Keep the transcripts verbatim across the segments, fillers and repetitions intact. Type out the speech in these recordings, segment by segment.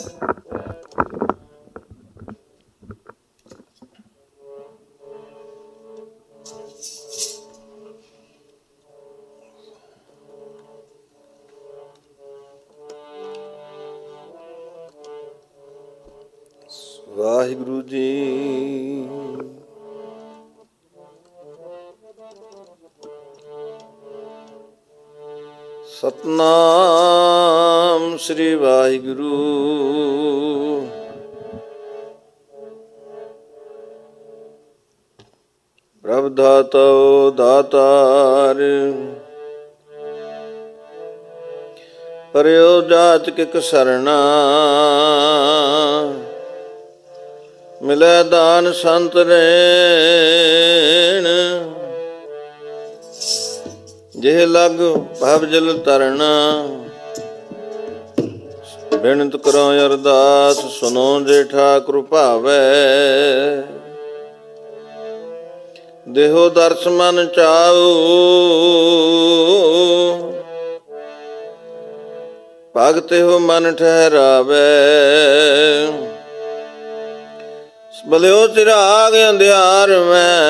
ਵਾਹਿਗੁਰੂ ਜੀ। ਸਤਨਾਮ ਸ੍ਰੀ ਵਾਹਿਗੁਰੂ। ਪ੍ਰਭ ਦਾਤੋ ਦਾਤਾਰ, ਪਰਿਓ ਜਾਚ ਕਿਕ ਸਰਣਾ। ਮਿਲੈ ਦਾਨ ਸੰਤ ਰੇਣ, ਜਿਹ ਲਗ ਭਵ ਜਲ ਤਰਣਾ। ਬਿਨਤ ਕਰੋ ਅਰਦਾਸ, ਸੁਨੋ ਜੇ ਠਾਕੁਰ ਭਾਵੈ। ਦੇਹੋ ਦਰਸ ਮਨ ਚਾਉ, ਭਗਤਿ ਹੋ ਮਨ ਠਹਿਰਾਵੈ। ਬਲਿਓ ਚਿਰਾਗ ਅੰਧਿਆਰ ਮੈਂ,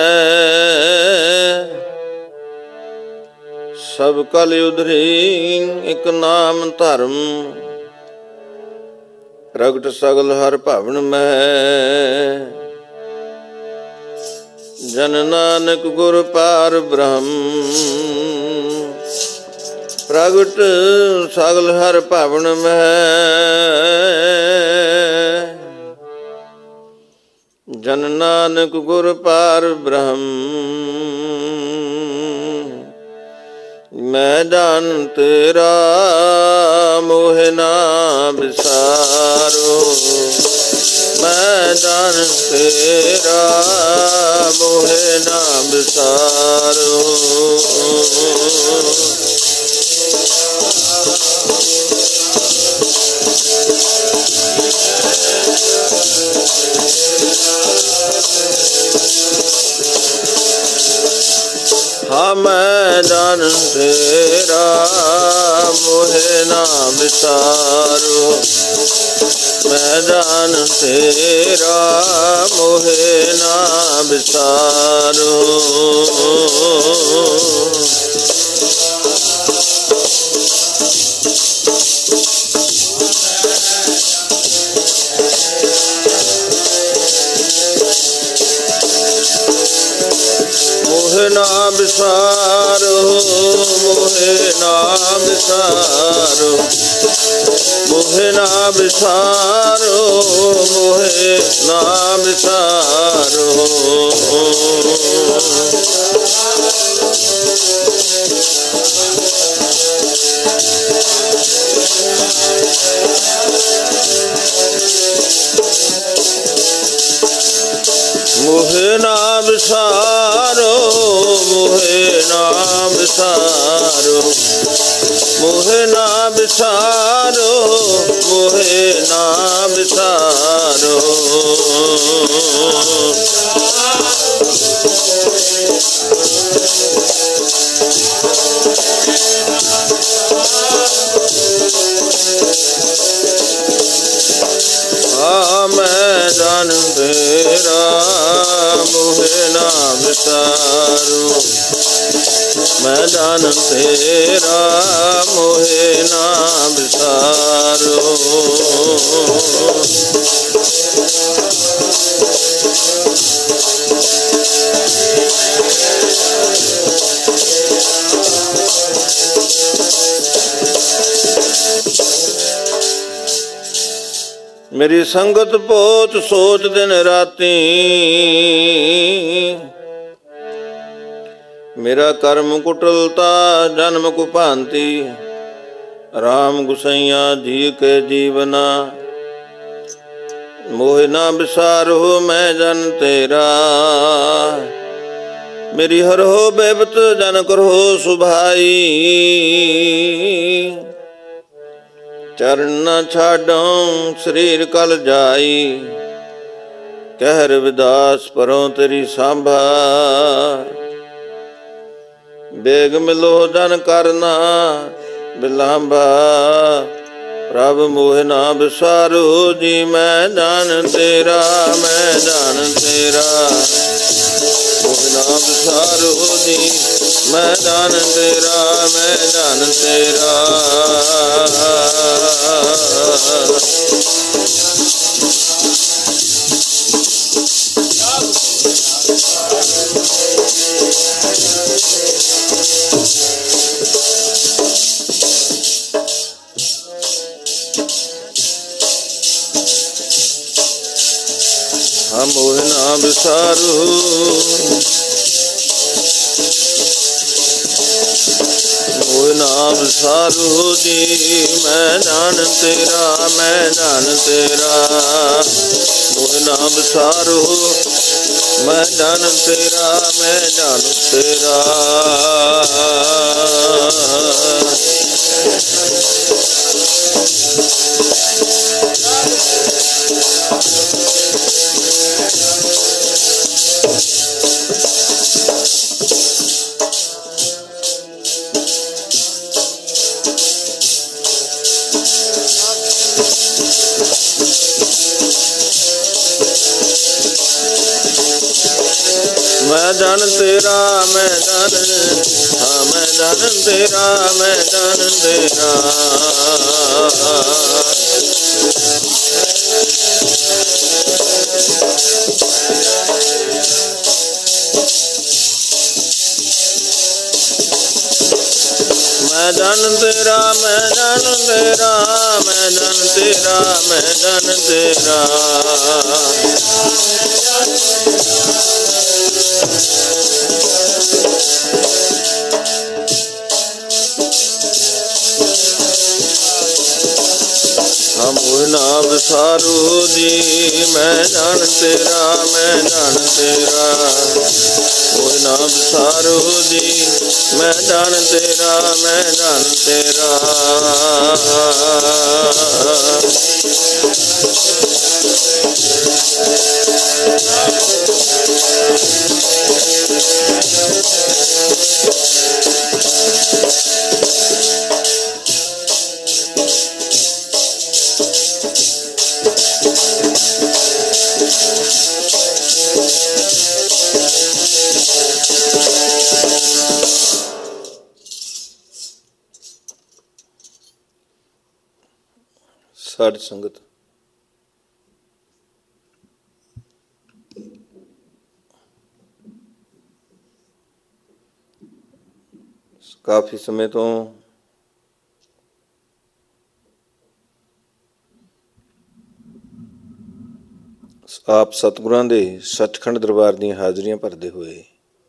ਸਭ ਕਲ ਉਧਰੀ ਇਕ ਨਾਮ ਧਰਮ। ਪ੍ਰਗਟ ਸਗਲ ਹਰ ਭਵਨ ਮੈਂ, ਜਨ ਨਾਨਕ ਗੁਰ ਪਾਰ ਬ੍ਰਹਮ। ਪ੍ਰਗਟ ਸਗਲ ਹਰ ਭਵਨ ਮੈਂ, ਜਨ ਨਾਨਕ ਗੁਰ ਪਾਰ ਬ੍ਰਹਮ। ਮੈਂ ਜਾਨ ਤੇਰਾ ਮੋਹਿ ਨਾ ਵਿਸਾਰੋ। ਮੈਂ ਜਾਨ ਤੇਰਾ ਮੋਹਿ ਨਾ ਵਿਸਾਰੋ। ਹਾਂ ਮੈਂ ਜਾਨ ਤੇਰਾ ਮੋਹਿ ਨਾ ਵਿਸਾਰੋ। ਮੈਂ ਜਾਨ ਤੇਰਾ ਮੋਹਿ ਨਾ ਵਿਸਾਰੋ। ਮੋਹਿ ਨਾ ਵਿਸਾਰੋ, ਮੋਹਿ ਨਾ ਵਿਸਾਰੋ। ਮੋਹਿ ਨਾ ਵਿਸਾਰੋ, ਮੋਹਿ ਨਾ ਵਿਸਾਰੋ। ਮੋਹਿ ਨਾ ਵਿਸਾਰੋ, ਮੋਹਿ ਨਾ ਵਿਸਾਰੋ। ਮੋਹਿ ਨਾ ਵਿਸਾਰੋ, ਮੋਹਿ ਨਾ ਵਿਸਾਰੋ। ਆ ਮੈਂ ਜਾਨ ਤੇਰਾ ਮੋਹਿ ਨਾ ਵਿਸਾਰੋ। ਮੈਂ ਜਾਨ ਤੇਰਾ ਮੋਹਿ ਨਾ ਵਿਸਾਰੋ। ਮੇਰੀ ਸੰਗਤ ਬਹੁਤ ਸੋਚ ਦਿਨ ਰਾਤੀ। ਮੇਰਾ ਕਰਮ ਕੁਟਲਤਾ ਜਨਮ ਕੁ ਭਾਂਤੀ। ਰਾਮ ਗੁਸਈਆ ਜੀ ਕੇ ਜੀਵਨਾ। ਮੋਹਿ ਨਾ ਵਿਸਾਰੋ ਮੈਂ ਜਨ ਤੇਰਾ। ਮੇਰੀ ਹਰੋ ਬੇਬਤ ਜਨ ਕਰੋ ਸੁਭਾਈ। ਚਰਨ ਨਾ ਛਾਡੋਂ ਸਰੀਰ ਕਲ ਜਾਈ। ਕਹਿ ਰਵਿਦਾਸ ਪਰੋਂ ਤੇਰੀ ਸਾਂਭਾ। ਬੇਗ ਮਿਲੋ ਜਨ ਕਰਨਾ ਬਿਲਾਂਭਾ। ਪ੍ਰਭ ਮੋਹ ਨਾ ਵਿਸਾਰੋ ਜੀ, ਮੈਂ ਜਾਣ ਤੇਰਾ, ਮੈਂ ਜਾਣ ਤੇਰਾ। ਮੋਹ ਨਾ ਵਿਸਾਰੋ ਜੀ, ਮੈਂ ਜਾਣ ਤੇਰਾ, ਮੈਂ ਜਾਣ ਤੇਰਾ। ਹਾਂ ਮੋਹ ਨਾ ਵਿਸਾਰੋ, ਮੋਹ ਨਾ ਵਿਸਾਰੋ ਜੀ, ਮੈਂ ਜਾਣ ਤੇਰਾ, ਮੈਂ ਜਾਣ ਤੇਰਾ। ਮੋਹ ਨਾ ਵਿਸਾਰੋ, ਮੈਂ ਜਾਣ ਤੇਰਾ, ਮੈਂ ਜਾਣ ਤੇਰਾ। ਮੈਂ ਜਾਣ ਤੇਰਾ, ਮੈਂ ਜਾਣ, ਹਾਂ ਮੈਂ ਜਾਣ ਤੇਰਾ, ਮੈਂ ਜਾਣ ਤੇਰਾ। ਮੈਂ ਜਾਣ ਤੇਰਾ, ਮੈਂ ਜਾਣ ਤੇਰਾ, ਮੈਂ ਜਾਣ ਤੇਰਾ, ਮੈਂ ਜਾਣ ਤੇਰਾ। ਹਾਂ ਮੋਹ ਨਾ ਵਿਸਾਰੋ ਜੀ, ਮੈਂ ਜਾਣ ਤੇਰਾ, ਮੈਂ ਜਾਣ ਤੇਰਾ। ਮੋਹ ਨਾ ਵਿਸਾਰੋ ਜੀ, ਮੈਂ ਜਾਣ ਤੇਰਾ, ਮੈਂ ਜਾਣ ਤੇਰਾ। ਸਾਧ ਸੰਗਤ, ਕਾਫੀ ਸਮੇਂ ਤੋਂ ਆਪ ਸਤਿਗੁਰਾਂ ਦੇ ਸੱਚਖੰਡ ਦਰਬਾਰ ਦੀਆਂ ਹਾਜ਼ਰੀਆਂ ਭਰਦੇ ਹੋਏ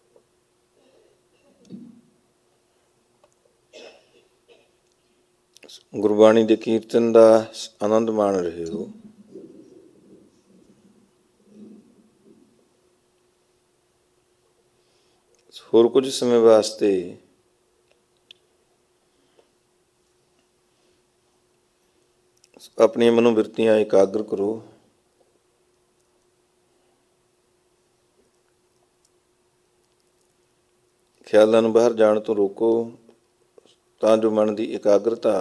ਗੁਰਬਾਣੀ ਦੇ ਕੀਰਤਨ ਦਾ ਆਨੰਦ ਮਾਣ ਰਹੇ ਹੋ। ਹੋਰ ਕੁਝ ਸਮੇਂ ਵਾਸਤੇ ਆਪਣੀਆਂ ਮਨੋਬਿਰਤੀਆਂ ਇਕਾਗਰ ਕਰੋ। ਖਿਆਲਾਂ ਨੂੰ ਬਾਹਰ ਜਾਣ ਤੋਂ ਰੋਕੋ ਤਾਂ ਜੋ ਮਨ ਦੀ ਇਕਾਗਰਤਾ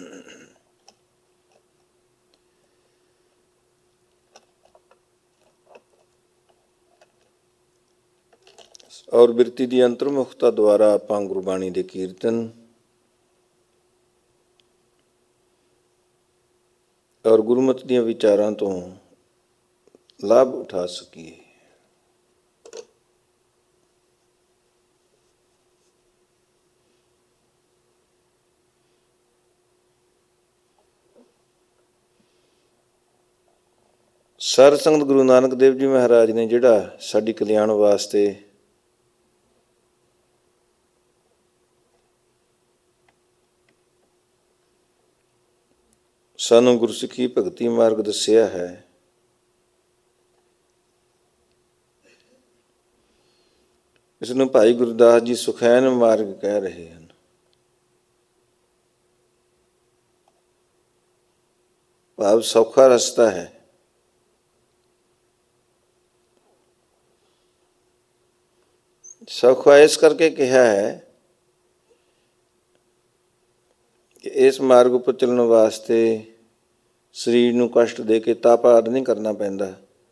ਔਰ ਬਿਰਤੀ ਦੀ ਅੰਤਰਮੁਖਤਾ ਦੁਆਰਾ ਆਪਾਂ ਗੁਰਬਾਣੀ ਦੇ ਕੀਰਤਨ ਔਰ ਗੁਰਮਤਿ ਦੀਆਂ ਵਿਚਾਰਾਂ ਤੋਂ ਲਾਭ ਉਠਾ ਸਕੀਏ। ਸਰ ਸੰਗਤ ਗੁਰੂ ਨਾਨਕ ਦੇਵ ਜੀ ਮਹਾਰਾਜ ਨੇ ਜਿਹੜਾ ਸਾਡੀ ਕਲਿਆਣ ਵਾਸਤੇ ਸਾਨੂੰ ਗੁਰਸਿੱਖੀ ਭਗਤੀ ਮਾਰਗ ਦੱਸਿਆ ਹੈ, ਇਸ ਨੂੰ ਭਾਈ ਗੁਰਦਾਸ ਜੀ ਸੁਖੈਨ ਮਾਰਗ ਕਹਿ ਰਹੇ ਹਨ। ਭਾਵ ਸੌਖਾ ਰਸਤਾ ਹੈ। ਸੌਖਾ ਇਸ ਕਰਕੇ ਕਿਹਾ ਹੈ ਕਿ ਇਸ ਮਾਰਗ ਉੱਪਰ ਚੱਲਣ ਵਾਸਤੇ ਸਰੀਰ ਨੂੰ ਕਸ਼ਟ ਦੇ ਕੇ ਤਪ ਆਦਿ ਨਹੀਂ ਕਰਨਾ ਪੈਂਦਾ।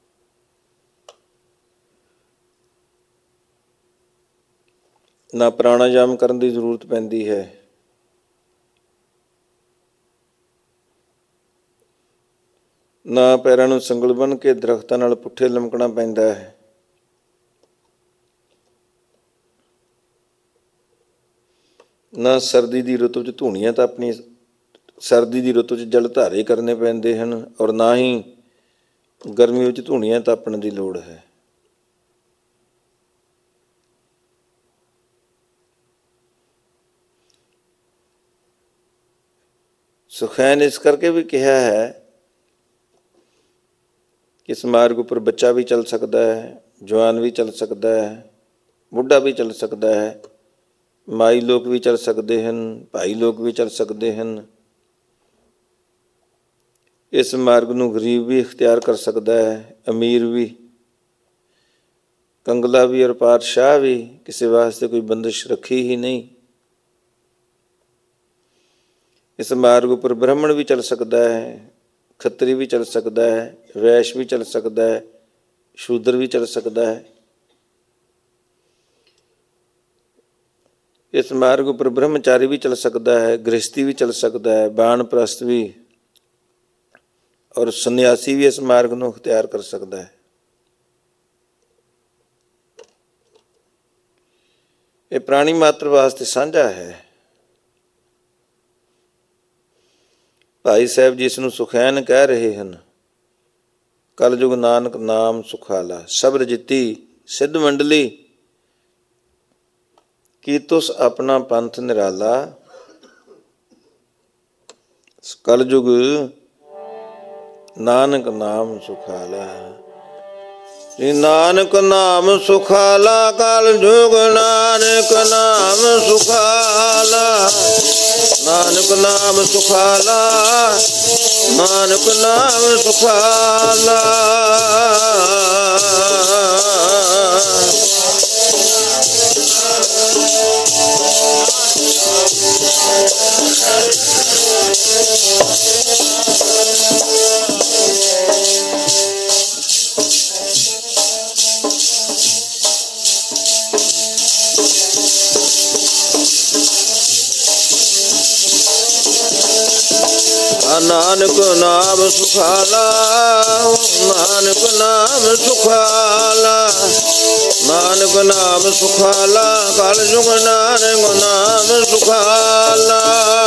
ਨਾ ਪ੍ਰਾਣਾਯਾਮ ਕਰਨ ਦੀ ਜ਼ਰੂਰਤ ਪੈਂਦੀ ਹੈ। ਨਾ ਪੈਰਾਂ ਨੂੰ ਸੰਗਲ ਬੰਨ੍ਹ ਕੇ ਦਰਖਤਾਂ ਨਾਲ ਪੁੱਠੇ ਲਮਕਣਾ ਪੈਂਦਾ ਹੈ। ਨਾ ਸਰਦੀ ਦੀ ਰੁੱਤ ਵਿੱਚ ਧੂਣੀਆਂ ਤਾਂ ਆਪਣੀ ਸਰਦੀ ਦੀ ਰੁੱਤ ਵਿੱਚ ਜਲ ਧਾਰੇ ਕਰਨੇ ਪੈਂਦੇ ਹਨ, ਔਰ ਨਾ ਹੀ ਗਰਮੀ ਵਿੱਚ ਧੂਣੀਆਂ ਤਾਪਣ ਦੀ ਲੋੜ ਹੈ। ਸੁਖੈਨ ਇਸ ਕਰਕੇ ਵੀ ਕਿਹਾ ਹੈ ਕਿ ਇਸ ਮਾਰਗ ਉੱਪਰ ਬੱਚਾ ਵੀ ਚੱਲ ਸਕਦਾ ਹੈ, ਜਵਾਨ ਵੀ ਚੱਲ ਸਕਦਾ ਹੈ, ਬੁੱਢਾ ਵੀ ਚੱਲ ਸਕਦਾ ਹੈ, ਮਾਈ ਲੋਕ ਵੀ ਚੱਲ ਸਕਦੇ ਹਨ, ਭਾਈ ਲੋਕ ਵੀ ਚੱਲ ਸਕਦੇ ਹਨ। ਇਸ ਮਾਰਗ ਨੂੰ ਗਰੀਬ ਵੀ ਇਖਤਿਆਰ ਕਰ ਸਕਦਾ ਹੈ, ਅਮੀਰ ਵੀ, ਕੰਗਲਾ ਵੀ ਔਰ ਪਾਤਸ਼ਾਹ ਵੀ। ਕਿਸੇ ਵਾਸਤੇ ਕੋਈ ਬੰਦਿਸ਼ ਰੱਖੀ ਹੀ ਨਹੀਂ। ਇਸ ਮਾਰਗ ਉੱਪਰ ਬ੍ਰਾਹਮਣ ਵੀ ਚੱਲ ਸਕਦਾ ਹੈ, ਖੱਤਰੀ ਵੀ ਚੱਲ ਸਕਦਾ ਹੈ, ਵੈਸ਼ ਵੀ ਚੱਲ ਸਕਦਾ ਹੈ, ਸ਼ੂਦਰ ਵੀ ਚੱਲ ਸਕਦਾ ਹੈ। ਇਸ ਮਾਰਗ ਉੱਪਰ ਬ੍ਰਹਮਚਾਰੀ ਵੀ ਚੱਲ ਸਕਦਾ ਹੈ, ਗ੍ਰਹਸਥੀ ਵੀ ਚੱਲ ਸਕਦਾ ਹੈ, ਬਾਣਪ੍ਰਸਤ ਵੀ ਔਰ ਸੰਨਿਆਸੀ ਵੀ ਇਸ ਮਾਰਗ ਨੂੰ ਅਖਤਿਆਰ ਕਰ ਸਕਦਾ ਹੈ। ਇਹ ਪ੍ਰਾਣੀ ਮਾਤਰ ਵਾਸਤੇ ਸਾਂਝਾ ਹੈ। ਭਾਈ ਸਾਹਿਬ ਜੀ ਇਸ ਨੂੰ ਸੁਖੈਨ ਕਹਿ ਰਹੇ ਹਨ। ਕਲਯੁਗ ਨਾਨਕ ਨਾਮ ਸੁਖਾਲਾ, ਸਬਰ ਜਿੱਤੀ ਸਿੱਧ ਮੰਡਲੀ, ਕੀ ਤੁਸ ਆਪਣਾ ਪੰਥ ਨਿਰਾਲਾ। ਕਲਯੁਗ ਨਾਨਕ ਨਾਮ ਸੁਖਾਲਾ, ਨਾਨਕ ਨਾਮ ਸੁਖਾਲਾ, ਕਲਯੁਗ ਨਾਨਕ ਨਾਮ ਸੁਖਾਲਾ, ਨਾਨਕ ਨਾਮ ਸੁਖਾਲਾ, ਨਾਨਕ ਨਾਮ ਸੁਖਾਲਾ। ਨਾਨਕ ਨਾਮ ਸੁਖਾਲਾ, ਨਾਨਕ ਨਾਮ ਸੁਖਾਲਾ, ਨਾਨਕ ਨਾਮ ਸੁਖਾਲਾ, ਕਲਯੁਗ ਨਾਨਕ ਨਾਮ ਸੁਖਾਲਾ।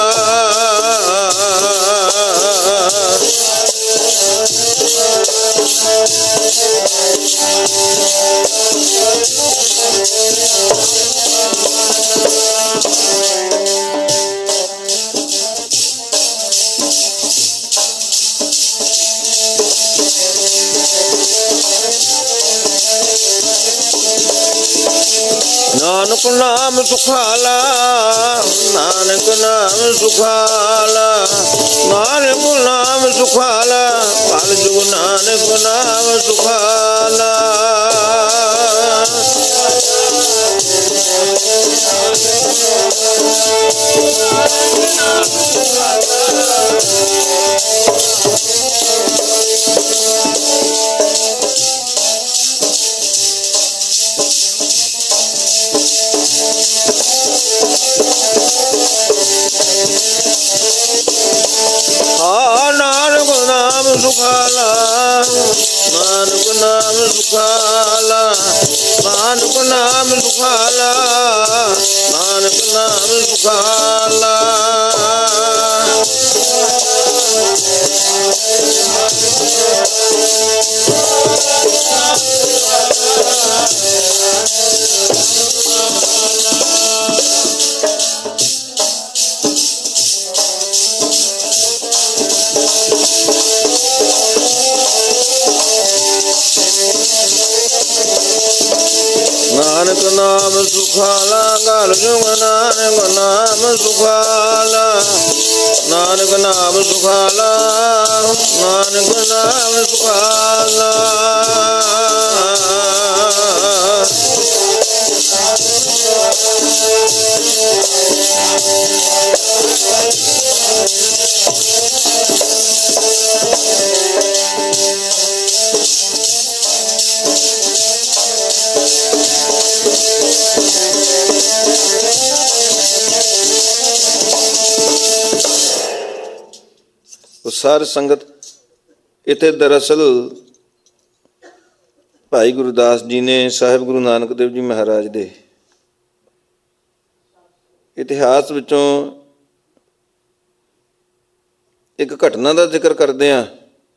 ਨਾਨਕ ਨਾਮ ਸੁਖਾਲਾ, ਨਾਨਕ ਨਾਮ ਸੁਖਾਲਾ, ਨਾਨਕ ਨਾਮ ਸੁਖਾਲਾ, ਕਲਯੁਗ ਨਾਨਕ ਨਾਮ ਸੁਖਾਲਾ। ਨਾਨਕ ਨਾਮ ਸੁਖਾਲਾ, ਨਾਨਕ ਨਾਮ ਸੁਖਾਲਾ, ਨਾਨਕ ਨਾਮ ਸੁਖਾਲਾ, ਨਾਨਕ ਨਾਮ ਸੁਖਾਲਾ। ਨਾਨਕ ਨਾਮ ਸੁਖਾਲਾ, ਕਲਯੁਗ ਨਾਨਕ ਨਾਮ ਸੁਖਾਲਾ, ਨਾਨਕ ਨਾਮ ਸੁਖਾਲਾ, ਨਾਨਕ ਨਾਮ ਸੁਖਾਲਾ। ਸਾਧ ਸੰਗਤ, ਇੱਥੇ ਦਰਅਸਲ ਭਾਈ ਗੁਰਦਾਸ ਜੀ ਨੇ ਸਾਹਿਬ ਗੁਰੂ ਨਾਨਕ ਦੇਵ ਜੀ ਮਹਾਰਾਜ ਦੇ ਇਤਿਹਾਸ ਵਿੱਚੋਂ ਇੱਕ ਘਟਨਾ ਦਾ ਜ਼ਿਕਰ ਕਰਦੇ ਹਾਂ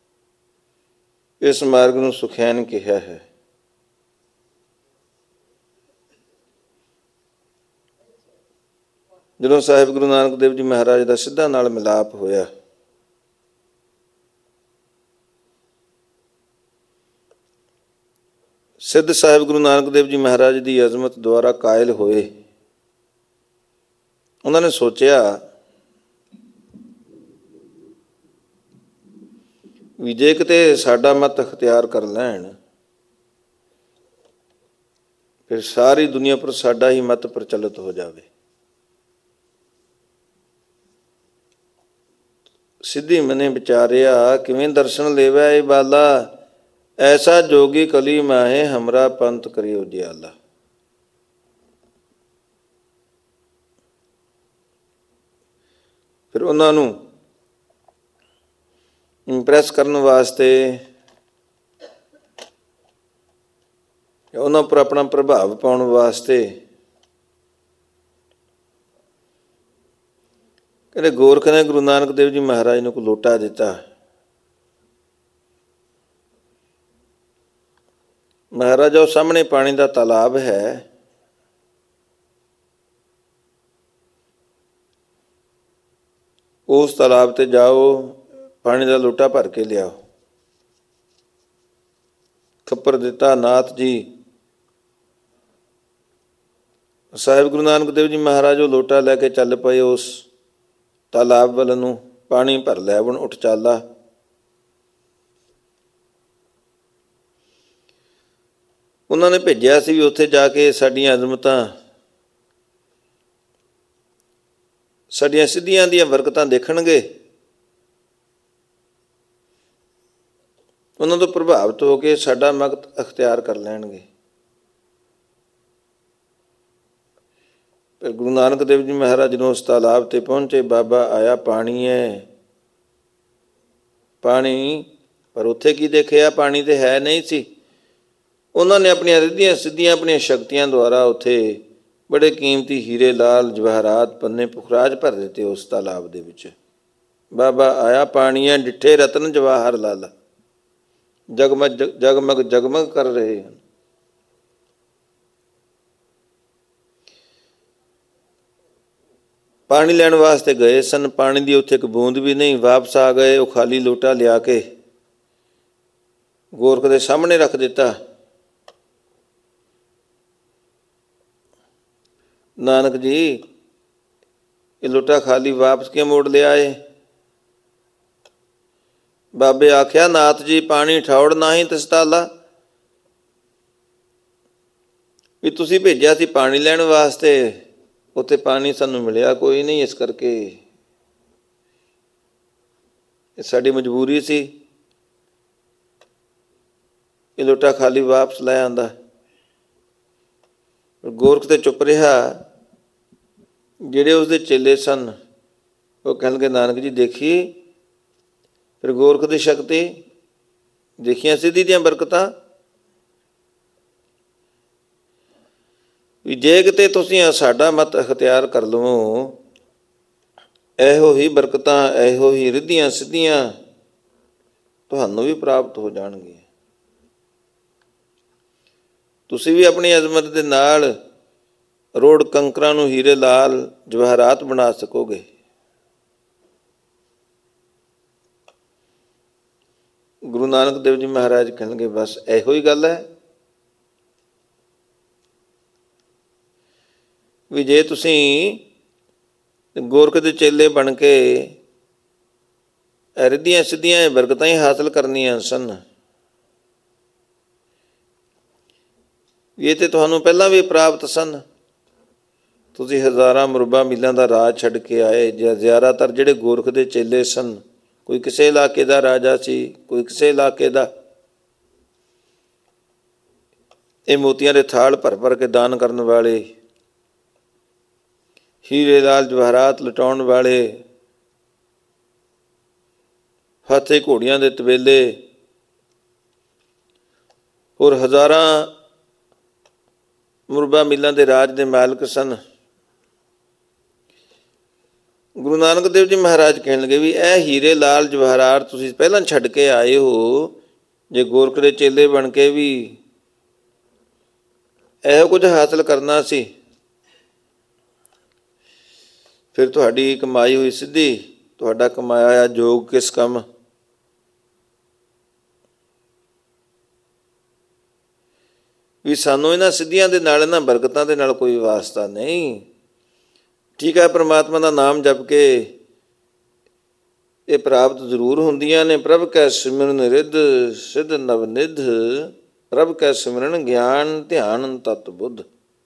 ਇਸ ਮਾਰਗ ਨੂੰ ਸੁਖੈਨ ਕਿਹਾ ਹੈ। ਜਦੋਂ ਸਾਹਿਬ ਗੁਰੂ ਨਾਨਕ ਦੇਵ ਜੀ ਮਹਾਰਾਜ ਦਾ ਸਿੱਧਾ ਨਾਲ ਮਿਲਾਪ ਹੋਇਆ, ਸਿੱਧ ਸਾਹਿਬ ਗੁਰੂ ਨਾਨਕ ਦੇਵ ਜੀ ਮਹਾਰਾਜ ਦੀ ਅਜ਼ਮਤ ਦੁਆਰਾ ਕਾਇਲ ਹੋਏ। ਉਹਨਾਂ ਨੇ ਸੋਚਿਆ ਵੀ ਜੇ ਕਿਤੇ ਸਾਡਾ ਮਤ ਅਖਤਿਆਰ ਕਰ ਲੈਣ ਫਿਰ ਸਾਰੀ ਦੁਨੀਆ ਪਰ ਸਾਡਾ ਹੀ ਮਤ ਪ੍ਰਚਲਿਤ ਹੋ ਜਾਵੇ। ਸਿੱਧੀ ਮਨੇ ਵਿਚਾਰਿਆ ਕਿਵੇਂ ਦਰਸ਼ਨ ਲੇਵੈ ਇਹ ਬਾਲਾ, ਐਸਾ ਜੋਗੀ ਕਲੀ ਮਾਹੇ ਹਮਰਾ ਪੰਥ ਕਰੀ ਉਜਿਆਲਾ। ਫਿਰ ਉਹਨਾਂ ਨੂੰ ਇੰਪ੍ਰੈਸ ਕਰਨ ਵਾਸਤੇ, ਉਹਨਾਂ ਉੱਪਰ ਆਪਣਾ ਪ੍ਰਭਾਵ ਪਾਉਣ ਵਾਸਤੇ ਕਹਿੰਦੇ ਗੋਰਖ ਨੇ ਗੁਰੂ ਨਾਨਕ ਦੇਵ ਜੀ ਮਹਾਰਾਜ ਨੂੰ ਕੋਈ ਲੋਟਾ ਦਿੱਤਾ। ਮਹਾਰਾਜ ਉਹ ਸਾਹਮਣੇ ਪਾਣੀ ਦਾ ਤਾਲਾਬ ਹੈ, ਉਸ ਤਾਲਾਬ ਤੇ ਜਾਓ, ਪਾਣੀ ਦਾ ਲੋਟਾ ਭਰ ਕੇ ਲਿਆਓ। ਖੱਪਰ ਦਿੱਤਾ ਨਾਥ ਜੀ। ਸਾਹਿਬ ਗੁਰੂ ਨਾਨਕ ਦੇਵ ਜੀ ਮਹਾਰਾਜ ਉਹ ਲੋਟਾ ਲੈ ਕੇ ਚੱਲ ਪਏ ਉਸ ਤਾਲਾਬ ਵੱਲ ਨੂੰ। ਪਾਣੀ ਭਰ ਲੈ ਹੁਣ ਉੱਠ ਚਾਲਾ। ਉਹਨਾਂ ਨੇ ਭੇਜਿਆ ਸੀ ਵੀ ਉੱਥੇ ਜਾ ਕੇ ਸਾਡੀਆਂ ਅਜ਼ਮਤਾਂ, ਸਾਡੀਆਂ ਸਿੱਧੀਆਂ ਦੀਆਂ ਬਰਕਤਾਂ ਦੇਖਣਗੇ, ਉਹਨਾਂ ਤੋਂ ਪ੍ਰਭਾਵਿਤ ਹੋ ਕੇ ਸਾਡਾ ਮਤ ਅਖਤਿਆਰ ਕਰ ਲੈਣਗੇ। ਪਰ ਗੁਰੂ ਨਾਨਕ ਦੇਵ ਜੀ ਮਹਾਰਾਜ ਜਦੋਂ ਉਸ ਤਾਲਾਬ ਤੇ ਪਹੁੰਚੇ, ਬਾਬਾ ਆਇਆ ਪਾਣੀ ਹੈ, ਪਾਣੀ, ਪਰ ਉੱਥੇ ਕੀ ਦੇਖਿਆ? ਪਾਣੀ ਤੇ ਹੈ ਨਹੀਂ ਸੀ। ਉਹਨਾਂ ਨੇ ਆਪਣੀਆਂ ਰਿੱਧੀਆਂ ਸਿੱਧੀਆਂ ਆਪਣੀਆਂ ਸ਼ਕਤੀਆਂ ਦੁਆਰਾ ਉੱਥੇ ਬੜੇ ਕੀਮਤੀ ਹੀਰੇ ਲਾਲ ਜਵਾਹਰਾਤ ਪੰਨੇ ਪੁਖਰਾਜ ਭਰ ਦਿੱਤੇ ਉਸ ਤਾਲਾਬ ਦੇ ਵਿੱਚ। ਬਾਬਾ ਆਇਆ ਪਾਣੀ ਹੈ, ਡਿੱਠੇ ਰਤਨ ਜਵਾਹਰ ਲਾਲ, ਜਗਮਗ ਜਗਮਗ ਜਗਮਗ ਕਰ ਰਹੇ ਹਨ। ਪਾਣੀ ਲੈਣ ਵਾਸਤੇ ਗਏ ਸਨ, ਪਾਣੀ ਦੀ ਉੱਥੇ ਇੱਕ ਬੂੰਦ ਵੀ ਨਹੀਂ। ਵਾਪਸ ਆ ਗਏ, ਉਹ ਖਾਲੀ ਲੋਟਾ ਲਿਆ ਕੇ ਗੋਰਖ ਦੇ ਸਾਹਮਣੇ ਰੱਖ ਦਿੱਤਾ। ਨਾਨਕ ਜੀ ਇਹ ਲੋਟਾ ਖਾਲੀ ਵਾਪਸ ਕਿਉਂ ਮੋੜ ਲਿਆ ਏ? ਬਾਬੇ ਆਖਿਆ ਨਾਥ ਜੀ ਪਾਣੀ ਠੌੜ ਨਾਹੀਂ ਤਸਤਾਲਾ, ਵੀ ਤੁਸੀਂ ਭੇਜਿਆ ਸੀ ਪਾਣੀ ਲੈਣ ਵਾਸਤੇ, ਉੱਥੇ ਪਾਣੀ ਸਾਨੂੰ ਮਿਲਿਆ ਕੋਈ ਨਹੀਂ, ਇਸ ਕਰਕੇ ਇਹ ਸਾਡੀ ਮਜਬੂਰੀ ਸੀ, ਇਹ ਲੋਟਾ ਖਾਲੀ ਵਾਪਸ ਲੈ ਆਂਦਾ। ਗੋਰਖ ਤੇ ਚੁੱਪ ਰਿਹਾ। ਜਿਹੜੇ ਉਸਦੇ ਚੇਲੇ ਸਨ ਉਹ ਕਹਿਣ ਲੱਗੇ ਨਾਨਕ ਜੀ ਦੇਖੀ। ਫਿਰ ਗੋਰਖ ਦੀ ਸ਼ਕਤੀ ਦੇਖੀਆਂ, ਸਿੱਧੀ ਦੀਆਂ ਬਰਕਤਾਂ। ਵੀ ਜੇ ਕਿਤੇ ਤੁਸੀਂ ਸਾਡਾ ਮਤ ਅਖਤਿਆਰ ਕਰ ਲਵੋ, ਇਹੋ ਹੀ ਬਰਕਤਾਂ, ਇਹੋ ਹੀ ਰਿੱਧੀਆਂ ਸਿੱਧੀਆਂ ਤੁਹਾਨੂੰ ਵੀ ਪ੍ਰਾਪਤ ਹੋ ਜਾਣਗੀਆਂ। ਤੁਸੀਂ ਵੀ ਆਪਣੀ ਅਜ਼ਮਤ ਦੇ ਨਾਲ ਰੋੜ ਕੰਕਰਾਂ ਨੂੰ ਹੀਰੇ ਲਾਲ ਜਵਾਹਰਾਤ ਬਣਾ ਸਕੋਗੇ। ਗੁਰੂ ਨਾਨਕ ਦੇਵ ਜੀ ਮਹਾਰਾਜ ਕਹਿਣਗੇ ਬਸ ਇਹੋ ਹੀ ਗੱਲ ਹੈ ਵੀ ਜੇ ਤੁਸੀਂ ਗੋਰਖ ਦੇ ਚੇਲੇ ਬਣ ਕੇ ਰਿੱਧੀਆਂ ਸਿੱਧੀਆਂ ਬਰਕਤਾਂ ਹੀ ਹਾਸਲ ਕਰਨੀਆਂ ਸਨ, ਇਹ ਤੇ ਤੁਹਾਨੂੰ ਪਹਿਲਾਂ ਵੀ ਪ੍ਰਾਪਤ ਸਨ। ਤੁਸੀਂ ਹਜ਼ਾਰਾਂ ਮੁਰਬਾ ਮੀਲਾਂ ਦਾ ਰਾਜ ਛੱਡ ਕੇ ਆਏ। ਜ਼ਿਆਦਾਤਰ ਜਿਹੜੇ ਗੋਰਖ ਦੇ ਚੇਲੇ ਸਨ, ਕੋਈ ਕਿਸੇ ਇਲਾਕੇ ਦਾ ਰਾਜਾ ਸੀ, ਕੋਈ ਕਿਸੇ ਇਲਾਕੇ ਦਾ। ਇਹ ਮੋਤੀਆਂ ਦੇ ਥਾਲ ਭਰ ਭਰ ਕੇ ਦਾਨ ਕਰਨ ਵਾਲੇ, ਹੀਰੇ ਲਾਲ ਜਵਾਹਰਾਤ ਲੁਟਾਉਣ ਵਾਲੇ, ਹਾਥੇ ਘੋੜੀਆਂ ਦੇ ਤਬੇਲੇ, ਔਰ ਹਜ਼ਾਰਾਂ ਮੁਰਬਾ ਮੀਲਾਂ ਦੇ ਰਾਜ ਦੇ ਮਾਲਕ ਸਨ। ਗੁਰੂ ਨਾਨਕ ਦੇਵ ਜੀ ਮਹਾਰਾਜ ਕਹਿਣ ਲੱਗੇ ਵੀ ਇਹ ਹੀਰੇ ਲਾਲ ਜਵਾਹਰਾਤ ਤੁਸੀਂ ਪਹਿਲਾਂ ਛੱਡ ਕੇ ਆਏ ਹੋ, ਜੇ ਗੋਰਖ ਦੇ ਚੇਲੇ ਬਣ ਕੇ ਵੀ ਇਹੋ ਕੁਝ ਹਾਸਲ ਕਰਨਾ ਸੀ, ਫਿਰ ਤੁਹਾਡੀ ਕਮਾਈ ਹੋਈ ਸਿੱਧੀ, ਤੁਹਾਡਾ ਕਮਾਇਆ ਹੋਇਆ ਜੋਗ ਕਿਸ ਕੰਮ। ਵੀ ਸਾਨੂੰ ਇਹਨਾਂ ਸਿੱਧੀਆਂ ਦੇ ਨਾਲ, ਇਹਨਾਂ ਬਰਕਤਾਂ ਦੇ ਨਾਲ ਕੋਈ ਵਾਸਤਾ ਨਹੀਂ। ਠੀਕ ਹੈ, ਪਰਮਾਤਮਾ ਦਾ ਨਾਮ ਜਪ ਕੇ ਇਹ ਪ੍ਰਾਪਤ ਜ਼ਰੂਰ ਹੁੰਦੀਆਂ ਨੇ। ਪ੍ਰਭ ਕੈ ਸਿਮਰਨ ਰਿੱਧ ਸਿੱਧ ਨਵਨਿਧ, ਪ੍ਰਭ ਕੈ ਸਿਮਰਨ ਗਿਆਨ ਧਿਆਨ ਤਤ ਬੁੱਧ।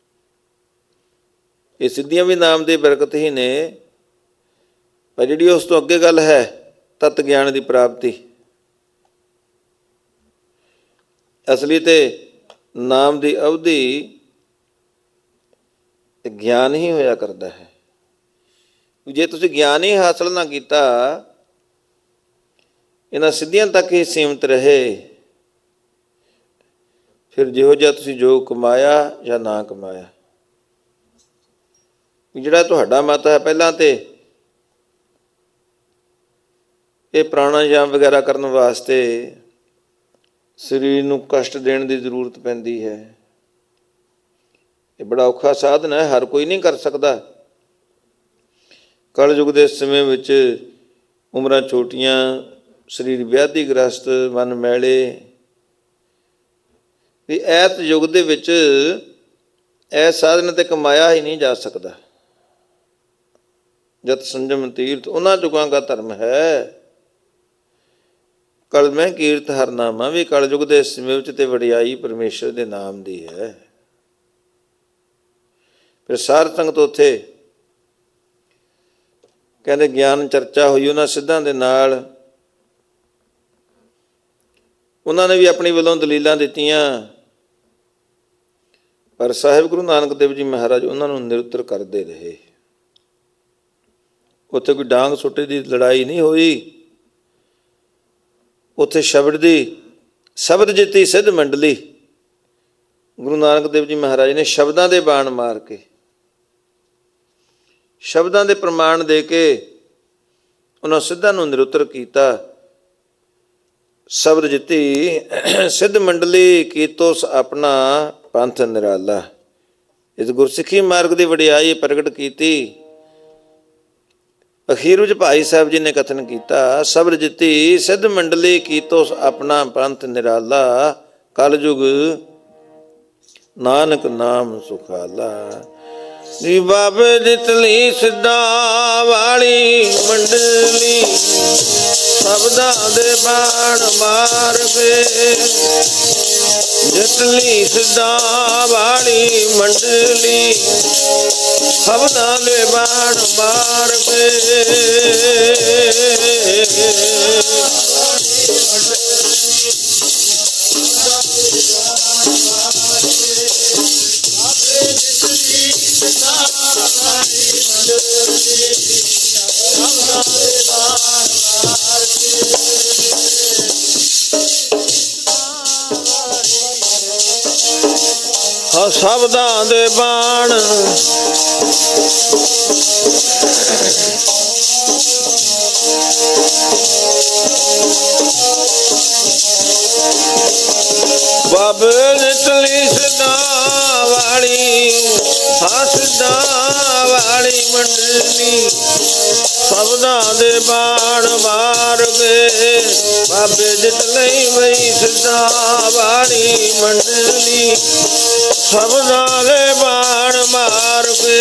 ਇਹ ਸਿੱਧੀਆਂ ਵੀ ਨਾਮ ਦੀ ਬਰਕਤ ਹੀ ਨੇ, ਪਰ ਜਿਹੜੀ ਉਸ ਤੋਂ ਅੱਗੇ ਗੱਲ ਹੈ ਤਤ ਗਿਆਨ ਦੀ ਪ੍ਰਾਪਤੀ, ਅਸਲੀ ਤੇ ਨਾਮ ਦੀ ਅਵਧੀ ਗਿਆਨ ਹੀ ਹੋਇਆ ਕਰਦਾ ਹੈ। ਜੇ ਤੁਸੀਂ ਗਿਆਨ ਹੀ ਹਾਸਲ ਨਾ ਕੀਤਾ, ਇਹਨਾਂ ਸਿੱਧੀਆਂ ਤੱਕ ਹੀ ਸੀਮਤ ਰਹੇ, ਫਿਰ ਜਿਹੋ ਜਿਹਾ ਤੁਸੀਂ ਜੋ ਕਮਾਇਆ ਜਾਂ ਨਾ ਕਮਾਇਆ, ਜਿਹੜਾ ਤੁਹਾਡਾ ਮਤ ਹੈ ਪਹਿਲਾਂ ਤੇ ਇਹ ਪ੍ਰਾਣਾਯਾਮ ਵਗੈਰਾ ਕਰਨ ਵਾਸਤੇ ਸਰੀਰ ਨੂੰ ਕਸ਼ਟ ਦੇਣ ਦੀ ਜ਼ਰੂਰਤ ਪੈਂਦੀ ਹੈ। ਇਹ ਬੜਾ ਔਖਾ ਸਾਧਨ ਹੈ, ਹਰ ਕੋਈ ਨਹੀਂ ਕਰ ਸਕਦਾ। ਕਲਯੁਗ ਦੇ ਸਮੇਂ ਵਿੱਚ ਉਮਰਾਂ ਛੋਟੀਆਂ, ਸਰੀਰ ਵਿਆਧੀ ਗ੍ਰਸਤ, ਮਨ ਮੈਲੇ, ਵੀ ਐਤ ਯੁੱਗ ਦੇ ਵਿੱਚ ਇਹ ਸਾਧਨ ਤੇ ਕਮਾਇਆ ਹੀ ਨਹੀਂ ਜਾ ਸਕਦਾ। ਜਤ ਸੰਜਮ ਤੀਰਥ ਉਹਨਾਂ ਯੁਗਾਂ ਦਾ ਧਰਮ ਹੈ। ਕਲ ਮੈਂ ਕੀਰਤ ਹਰ ਨਾਮਾ, ਵੀ ਕਲਯੁਗ ਦੇ ਸਮੇਂ ਵਿੱਚ ਤੇ ਵਡਿਆਈ ਪਰਮੇਸ਼ਰ ਦੇ ਨਾਮ ਦੀ ਹੈ। ਫਿਰ ਸਾਰ ਸੰਗਤ ਉੱਥੇ ਕਹਿੰਦੇ ਗਿਆਨ ਚਰਚਾ ਹੋਈ ਉਹਨਾਂ ਸਿੱਧਾਂ ਦੇ ਨਾਲ, ਉਹਨਾਂ ਨੇ ਵੀ ਆਪਣੀ ਵੱਲੋਂ ਦਲੀਲਾਂ ਦਿੱਤੀਆਂ, ਪਰ ਸਾਹਿਬ ਗੁਰੂ ਨਾਨਕ ਦੇਵ ਜੀ ਮਹਾਰਾਜ ਉਹਨਾਂ ਨੂੰ ਨਿਰੁੱਤਰ ਕਰਦੇ ਰਹੇ। ਉੱਥੇ ਕੋਈ ਡਾਂਗ ਸੁੱਟੇ ਦੀ ਲੜਾਈ ਨਹੀਂ ਹੋਈ, ਉੱਥੇ ਸ਼ਬਦ ਦੀ ਸ਼ਬਦ ਜਿੱਤੀ ਸਿੱਧ ਮੰਡਲੀ। ਗੁਰੂ ਨਾਨਕ ਦੇਵ ਜੀ ਮਹਾਰਾਜ ਨੇ ਸ਼ਬਦਾਂ ਦੇ ਬਾਣ ਮਾਰ ਕੇ, ਸ਼ਬਦਾਂ ਦੇ ਪ੍ਰਮਾਣ ਦੇ ਕੇ ਉਹਨਾਂ ਸਿੱਧਾਂ ਨੂੰ ਨਿਰੁੱਤਰ ਕੀਤਾ। ਸ਼ਬਦ ਜਿੱਤੀ ਸਿੱਧ ਮੰਡਲੀ, ਕੀਤੋਸ ਆਪਣਾ ਪੰਥ ਨਿਰਾਲਾ। ਇਸ ਗੁਰਸਿੱਖੀ ਮਾਰਗ ਦੀ ਵਡਿਆਈ ਪ੍ਰਗਟ ਕੀਤੀ। ਅਖੀਰ ਵਿੱਚ ਭਾਈ ਸਾਹਿਬ ਜੀ ਨੇ ਕਥਨ ਕੀਤਾ, ਸ਼ਬਦ ਜਿੱਤੀ ਸਿੱਧ ਮੰਡਲੀ, ਕੀਤੋਸ ਆਪਣਾ ਪੰਥ ਨਿਰਾਲਾ। ਕਲਯੁਗ ਨਾਨਕ ਨਾਮ ਸੁਖਾਲਾ। ਨੀ ਬਾਬੇ ਜਿਤਲੀ ਸਿੱਧਾਂ ਵਾਲੀ ਮੰਡਲੀ, ਸ਼ਬਦਾਂ ਦੇ ਬਾਣ ਮਾਰ ਕੇ। ਜਿਤਲੀ ਸਿੱਧਾਂ ਵਾਲੀ ਮੰਡਲੀ, ਸ਼ਬਦਾਂ ਦੇ ਬਾਣ ਮਾਰ ਕੇ। ਹਾਂ ਸ਼ਬਦਾਂ ਦੇ ਬਾਣ ਬਾਬੇ ਜਿਤਲੀ ਸਿੱਧਾਂ ਵਾਲੀ, ਹਾਂ ਸਿੱਧਾਂ ਵਾਲੀ ਮੰਡਲੀ, ਸ਼ਬਦਾਂ ਦੇ ਬਾਣ ਮਾਰ ਕੇ। ਬਾਬੇ ਜਿਤਲੀ ਬਈ ਸਿੱਧਾਂ ਵਾਲੀ ਮੰਡਲੀ, ਸ਼ਬਦਾਂ ਦੇ ਬਾਣ ਮਾਰ ਕੇ।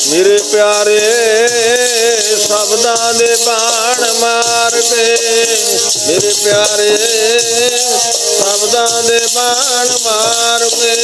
ਮੇਰੇ ਪਿਆਰੇ ਸ਼ਬਦਾਂ ਦੇ ਬਾਣ ਮਾਰ ਕੇ, ਮੇਰੇ ਪਿਆਰੇ ਸ਼ਬਦਾਂ ਦੇ ਬਾਣ ਮਾਰ ਕੇ।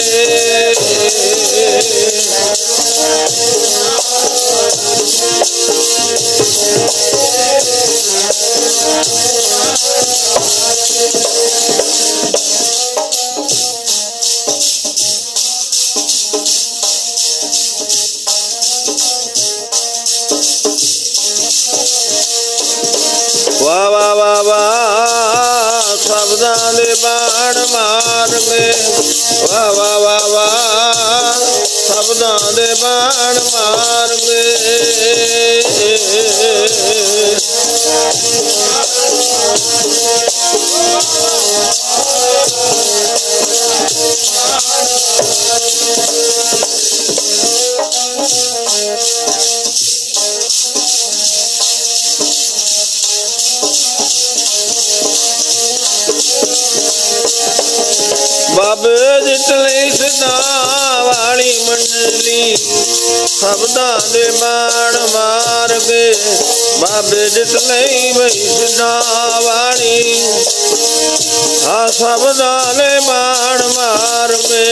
ਵਾਹ ਵਾਹ ਵਾਹ ਵਾਹ ਸ਼ਬਦਾਂ ਦੇ ਬਾਣ ਮਾਰ ਕੇ, ਵਾਹ ਵਾਹ ਵਾਹ ਵਾਹ ਸ਼ਬਦਾਂ ਦੇ ਬਾਣ ਮਾਰ ਕੇ। ਬਾਬੇ ਜਿੱਤ ਲਈ ਸਦਾ ਵਾਲੀ ਮੰਡਲੀ, ਸ਼ਬਦਾਂ ਦੇ ਬਾਣ ਮਾਰ ਕੇ, ਬਾਬੇ ਜਿੱਤ ਲਈ ਬਈ ਸਦਾ ਵਾਲੀ, ਆ ਸ਼ਬਦਾਂ ਦੇ ਬਾਣ ਮਾਰ ਕੇ।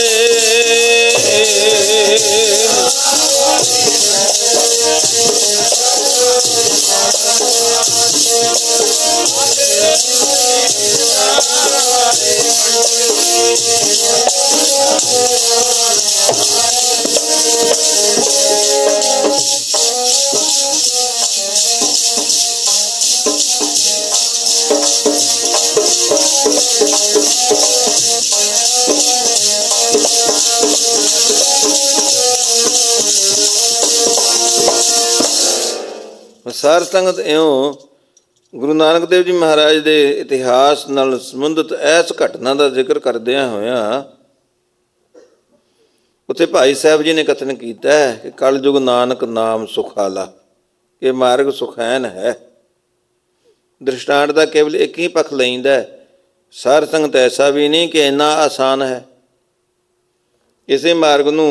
ਸਾਰ ਸੰਗਤ ਇਉਂ ਗੁਰੂ ਨਾਨਕ ਦੇਵ ਜੀ ਮਹਾਰਾਜ ਦੇ ਇਤਿਹਾਸ ਨਾਲ ਸੰਬੰਧਿਤ ਇਸ ਘਟਨਾ ਦਾ ਜ਼ਿਕਰ ਕਰਦਿਆਂ ਹੋਇਆਂ ਉੱਥੇ ਭਾਈ ਸਾਹਿਬ ਜੀ ਨੇ ਕਥਨ ਕੀਤਾ ਹੈ ਕਿ ਕਲਯੁਗ ਨਾਨਕ ਨਾਮ ਸੁਖਾਲਾ, ਇਹ ਮਾਰਗ ਸੁਖੈਨ ਹੈ। ਦ੍ਰਿਸ਼ਟਾਂਤ ਦਾ ਕੇਵਲ ਇੱਕ ਹੀ ਪੱਖ ਲੈਂਦਾ, ਸਾਰ ਸੰਗਤ ਐਸਾ ਵੀ ਨਹੀਂ ਕਿ ਇੰਨਾ ਆਸਾਨ ਹੈ। ਇਸੇ ਮਾਰਗ ਨੂੰ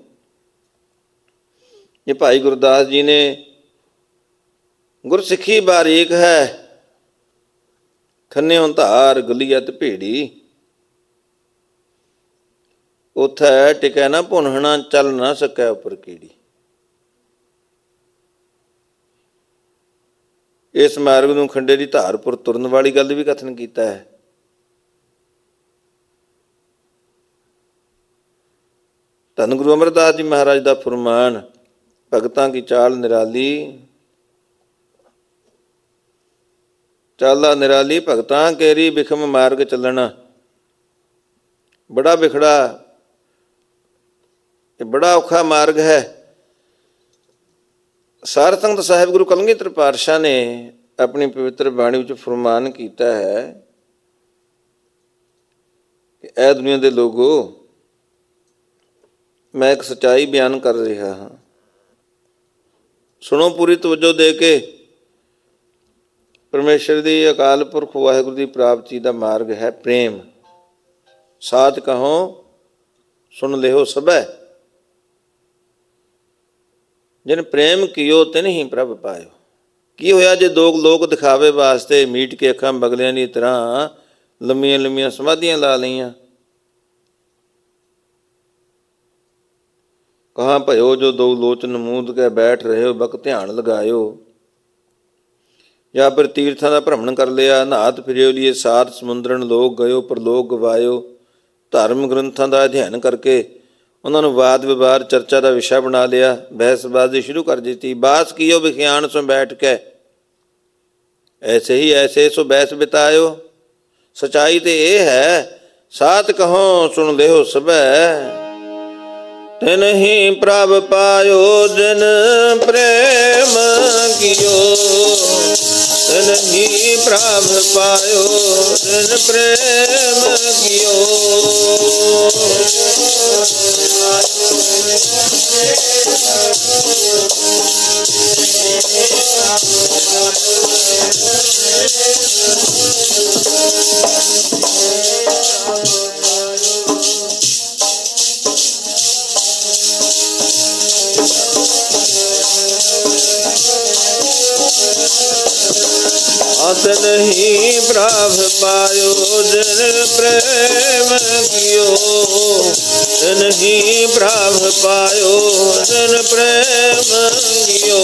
ਇਹ ਭਾਈ ਗੁਰਦਾਸ ਜੀ ਨੇ ਗੁਰਸਿੱਖੀ ਬਾਰੀਕ ਹੈ, ਖੰਨੇ ਧਾਰ ਗੁਲੀਅਤ ਭੇੜੀ, ਉੱਥੇ ਟਿਕੈ ਨਾ ਭੁਨਹਣਾ ਚੱਲ ਨਾ ਸਕੈ ਉੱਪਰ ਕੀੜੀ। ਇਸ ਮਾਰਗ ਨੂੰ ਖੰਡੇ ਦੀ ਧਾਰਪੁਰ ਤੁਰਨ ਵਾਲੀ ਗੱਲ ਵੀ ਕਥਨ ਕੀਤਾ ਹੈ। ਧੰਨ ਗੁਰੂ ਅਮਰਦਾਸ ਜੀ ਮਹਾਰਾਜ ਦਾ ਫੁਰਮਾਨ, ਭਗਤਾਂ ਕੀ ਚਾਲ ਨਿਰਾਲੀ, ਚਾਲਾ ਨਿਰਾਲੀ ਭਗਤਾਂ ਕੇਰੀ ਬਿਖਮ ਮਾਰਗ ਚੱਲਣਾ। ਬੜਾ ਵਿਖੜਾ, ਇਹ ਬੜਾ ਔਖਾ ਮਾਰਗ ਹੈ। ਸਾਰ ਸੰਗਤ ਸਾਹਿਬ ਗੁਰੂ ਕਲਗੀਧਰ ਪਾਤਸ਼ਾਹ ਨੇ ਆਪਣੀ ਪਵਿੱਤਰ ਬਾਣੀ ਵਿੱਚ ਫਰਮਾਨ ਕੀਤਾ ਹੈ ਕਿ ਇਹ ਦੁਨੀਆ ਦੇ ਲੋਗੋ, ਮੈਂ ਇੱਕ ਸੱਚਾਈ ਬਿਆਨ ਕਰ ਰਿਹਾ ਹਾਂ, ਸੁਣੋ ਪੂਰੀ ਤਵੱਜੋ ਦੇ ਕੇ। ਪਰਮੇਸ਼ਰ ਦੀ ਅਕਾਲ ਪੁਰਖ ਵਾਹਿਗੁਰੂ ਦੀ ਪ੍ਰਾਪਤੀ ਦਾ ਮਾਰਗ ਹੈ ਪ੍ਰੇਮ। ਸਾਚ ਕਹੋ ਸੁਣ ਲਿਓ ਸਭੈ, ਜਿਨ ਪ੍ਰੇਮ ਕੀਓ ਤਿਨ ਹੀ ਪ੍ਰਭ ਪਾਇਓ। ਕੀ ਹੋਇਆ ਜੇ ਦੋ ਲੋਕ ਦਿਖਾਵੇ ਵਾਸਤੇ ਮੀਟ ਕੇ ਅੱਖਾਂ ਬਗਲਿਆਂ ਦੀ ਤਰ੍ਹਾਂ ਲੰਮੀਆਂ ਲੰਮੀਆਂ ਸਮਾਧੀਆਂ ਲਾ ਲਈਆਂ। ਕਹਾਂ ਭਇਓ ਜੋ ਦੋ ਲੋਚਨ ਮੂੰਦ ਕੇ ਬੈਠ ਰਹੇ ਹੋ, ਬਕ ਧਿਆਨ ਲਗਾਇਓ। ਜਾਂ ਫਿਰ ਤੀਰਥਾਂ ਦਾ ਭ੍ਰਮਣ ਕਰ ਲਿਆ, ਨਹਾਤ ਫਿਰਿਓ ਲਿਏ ਸਾਤ ਸਮੁੰਦਰਨ ਲੋਕ ਗਇਓ, ਪਰਲੋਕ ਗਵਾਇਓ। ਧਰਮ ਗ੍ਰੰਥਾਂ ਦਾ ਅਧਿਐਨ ਕਰਕੇ ਉਹਨਾਂ ਨੂੰ ਵਾਦ ਵਿਵਾਦ ਚਰਚਾ ਦਾ ਵਿਸ਼ਾ ਬਣਾ ਲਿਆ, ਬਹਿਸਬਾਜ਼ੀ ਸ਼ੁਰੂ ਕਰ ਦਿੱਤੀ। ਬਾਸ ਕੀਓ ਵਿਖਿਆਨ ਸੋ ਬੈਠ ਕੇ, ਐਸੇ ਹੀ ਐਸੇ ਸੋ ਬਹਿਸ ਬਿਤਾਇਓ। ਸਚਾਈ ਤੇ ਇਹ ਹੈ, ਸਾਤ ਕਹੋ ਸੁਣ ਲਿਓ ਸਭੈ, ਤਿਨ ਹੀ ਪ੍ਰਭ ਪਾਇਓ ਜਿਨ ਪ੍ਰੇਮ ਕੀਓ। ਤਿਨ ਹੀ ਪ੍ਰਭ ਪਾਇਓ ਜਿਨ ਪ੍ਰੇਮ ਕੀਓ। अंत नहीं प्रभ पायो जिन प्रेम कियो, नहीं प्रभ पायो जिन प्रेम कियो।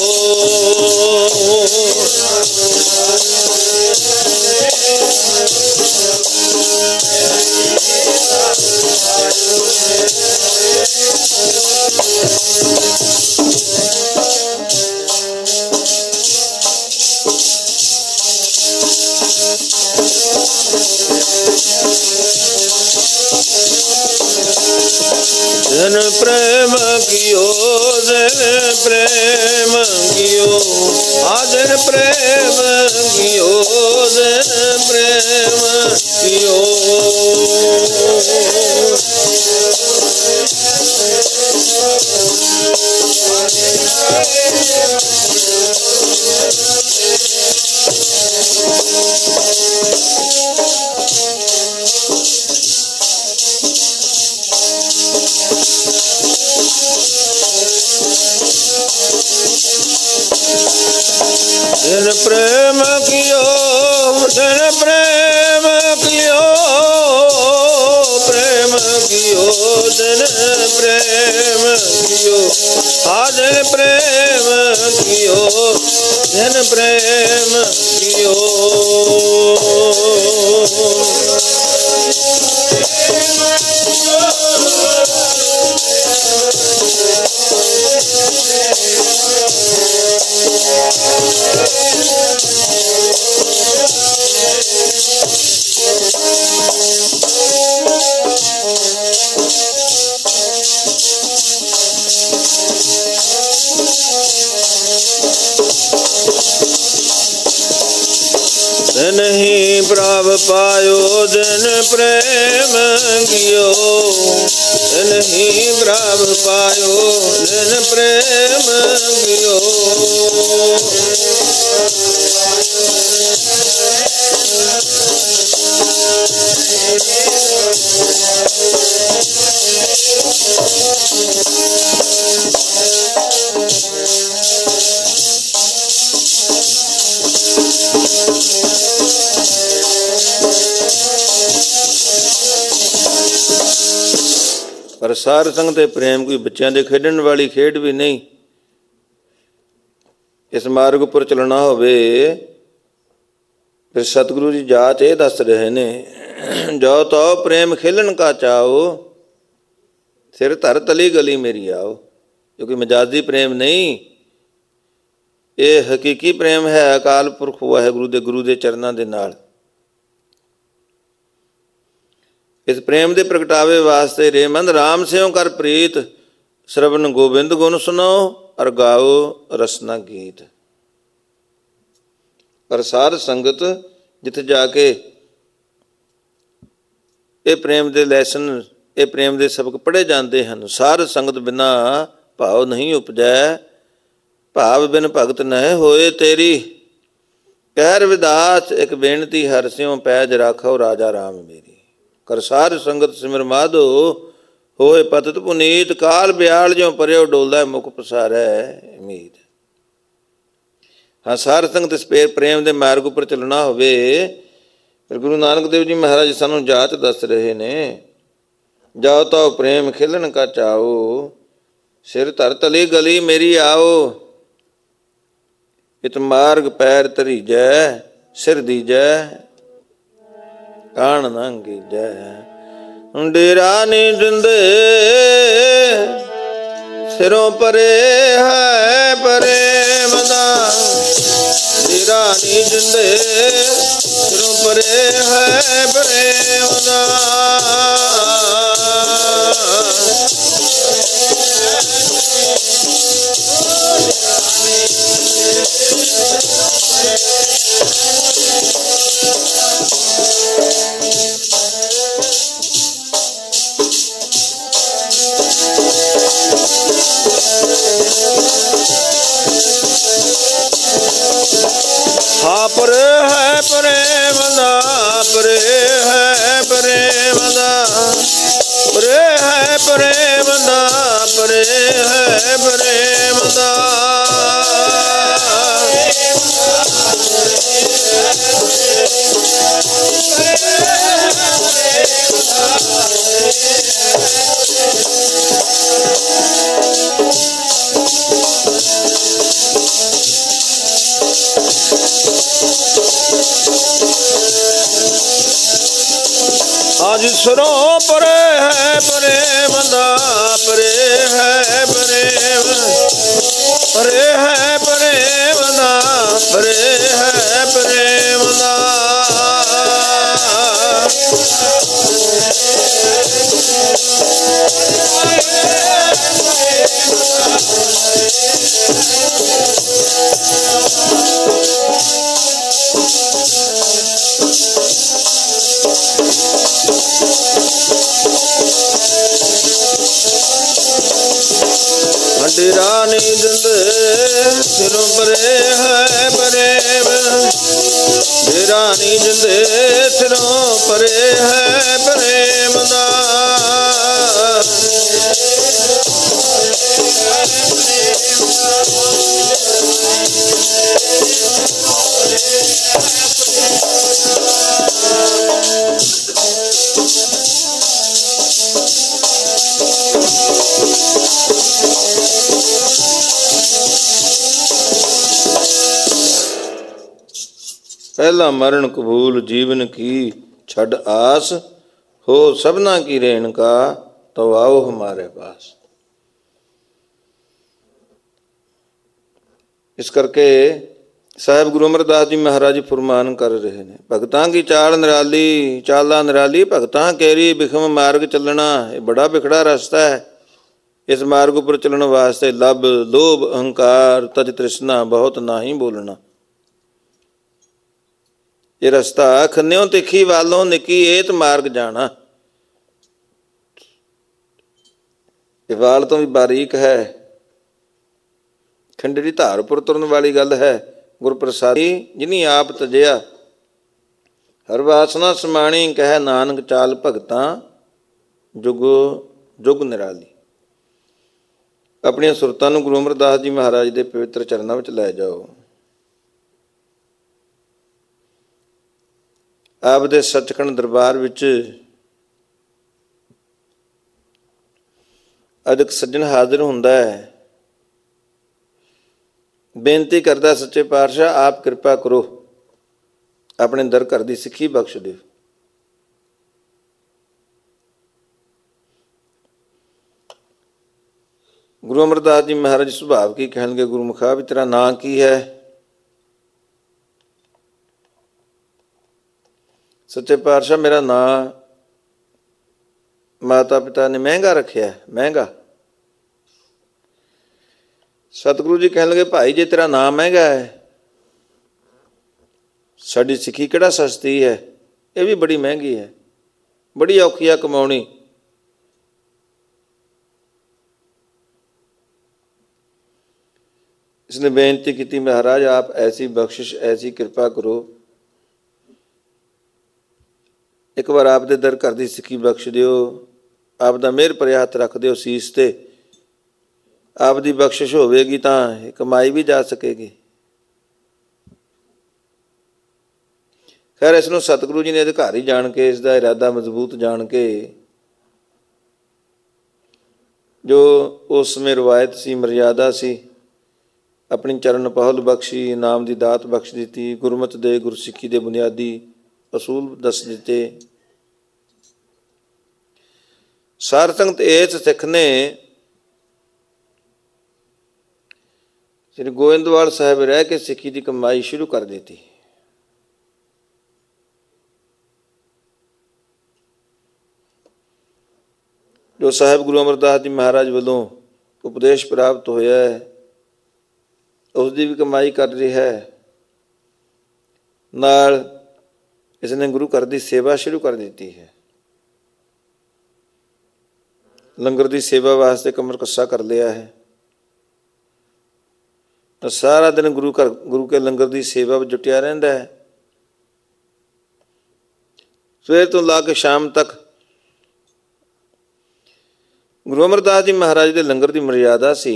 जिन प्रेम कियो जिन प्रेम कियो, आ जिन प्रेम कियो जिन प्रेम कियो। जिन प्रेम कियो जिन प्रेम कियो, प्रेम कियो जिन प्रेम कियो, आ जिन प्रेम कियो जिन प्रेम कियो। नहीं प्रभ पायो जिन प्रेम कियो, नहीं प्रभ पायो जिन प्रेम कियो। पर सार संग ते प्रेम कोई बच्चों के खेडण वाली खेड भी नहीं। इस मार्ग पर चलना होवे फिर सतगुरु जी जाच ये दस रहे ने, जो तो प्रेम खेलन का चाहो, सिर धर तली गली मेरी आओ। क्योंकि मजाजी प्रेम नहीं, ये हकीकी प्रेम है अकाल पुरख वाहिगुरु दे गुरु दे चरनां दे नाल। इस प्रेम के प्रगटावे वास्ते रेमंद राम स्यों कर प्रीत, श्रवण गोबिंद गुण सुनो और गाओ रसना गीत। पर साध संगत जिथे जाके ये प्रेम के लैसन ये प्रेम के सबक पढ़े जाते हैं। साध संगत बिना भाव नहीं उपजै, भाव बिन भगत नह होए तेरी। कहर विदास एक बेनती हर स्यों पैज राखो राजा राम मेरी। कर साध संगत सिमर माधो होए पतत पुनीत, काल ब्याल ज्यों परयो डोलदा मुख पसारै मीत। हाँ, सार संगत इस प्रेम के मार्ग पर चलना होवे फिर गुरु नानक देव जी महाराज सानू जाच दस रहे ने, जाओ तो प्रेम खेलन का चाओ, सिर धर तली गली मेरी आओ। इत मार्ग पैर धरीजै, सिर दीजै कान नांगी जय। डेरा नी जिंदे सिरों परे है प्रेम दा, डेरा नी जिंदे सिरों परे है प्रेम दा। हाँ परे है प्रेम दा, परे है प्रेम दा, परे है प्रेम दा, परे है प्रेम दा। आज सुरो परे है प्रेम दा, परे है प्रेम, परे है प्रेम दा, परे है प्रेम दा। डेरा नहीं दिंदे सिरों परे है प्रेम, डेरा नहीं दिंदे सिरों परे है प्रेम दा। पहला मरण कबूल जीवन की छड़ आस, हो सबना की रेणुका तो आओ हमारे पास। इस करके साहब गुरु अमरदास जी महाराज जी फरमान कर रहे ने, भगतां की चाल निराली, चाला निराली भगतां केरी बिखम मार्ग चलना। ये बड़ा बिखड़ा रास्ता है। इस मार्ग पर चलने वास्ते लब लोभ अहंकार तज तृष्णा बहुत ना ही बोलना। ये रस्ता खन्यों तिखी वालों निकी एत मार्ग जाना। ये वाल तो भी बारीक है, खंडरी धार पर तुरन वाली गल है। गुर प्रसादी जिनी आप तजया, हर वासना समाणी कह नानक चाल भगतां जुग जुग निराली। अपनी सुरतां नूं गुरु अमरदास जी महाराज के पवित्र चरनां विच लै जाओ। आप दे सचखंड दरबार विच अदक सज्जन हाजिर हुंदा है, बेनती करदा सच्चे पातशाह आप कृपा करो, अपने दर घर दी सिੱਖੀ बख्श दिओ। गुरु अमरदास जी महाराज सुभाव की कहणगे, गुरुमुखा भी तेरा नां की है? सच्चे पातशाह मेरा नां माता पिता ने महंगा रखिया है, महंगा। सतगुरु जी कहण लगे, भाई जे तेरा नाम महंगा है, साडी सिੱਖੀ किहड़ा सस्ती है, ये भी बड़ी महंगी है, बड़ी औखी है कमाउणी। इसने बेनती की, महाराज आप ऐसी बख्शिश ऐसी कृपा करो, एक बार आप दे दर घर दी सिੱਖੀ बख्श दिओ, आप दा मेहर भरिया हथ रख दिओ सीस ते। आप दी बख्शिश होवेगी तां कमाई भी जा सकेगी। खैर इसनूं सतगुरु जी ने अधिकारी जान के, इसका इरादा मजबूत जान के, जो उस समय रवायत सी मर्यादा सी, अपनी चरण पहल बख्शी, नाम की दात बख्श दी, गुरमत दे गुरसिੱਖੀ दे बुनियादी असूल दस दिते। सार संगत इस सिख ने श्री गोविंदवाल साहब रह के सिੱਖੀ की कमाई शुरू कर दी थी। जो साहब गुरु अमरदास जी महाराज वालों उपदेश प्राप्त होया है, उसकी भी कमाई कर रही है। नाल इसने गुरु घर की सेवा शुरू कर दी है। लंगर की सेवा वास्ते कमर कस्सा कर लिया है। तो सारा दिन गुरु घर गुरु के लंगर की सेवा में जुटिया रहिंदा है। सवेर तो ला के शाम तक गुरु अमरदास जी महाराज के लंगर की मर्यादा सी,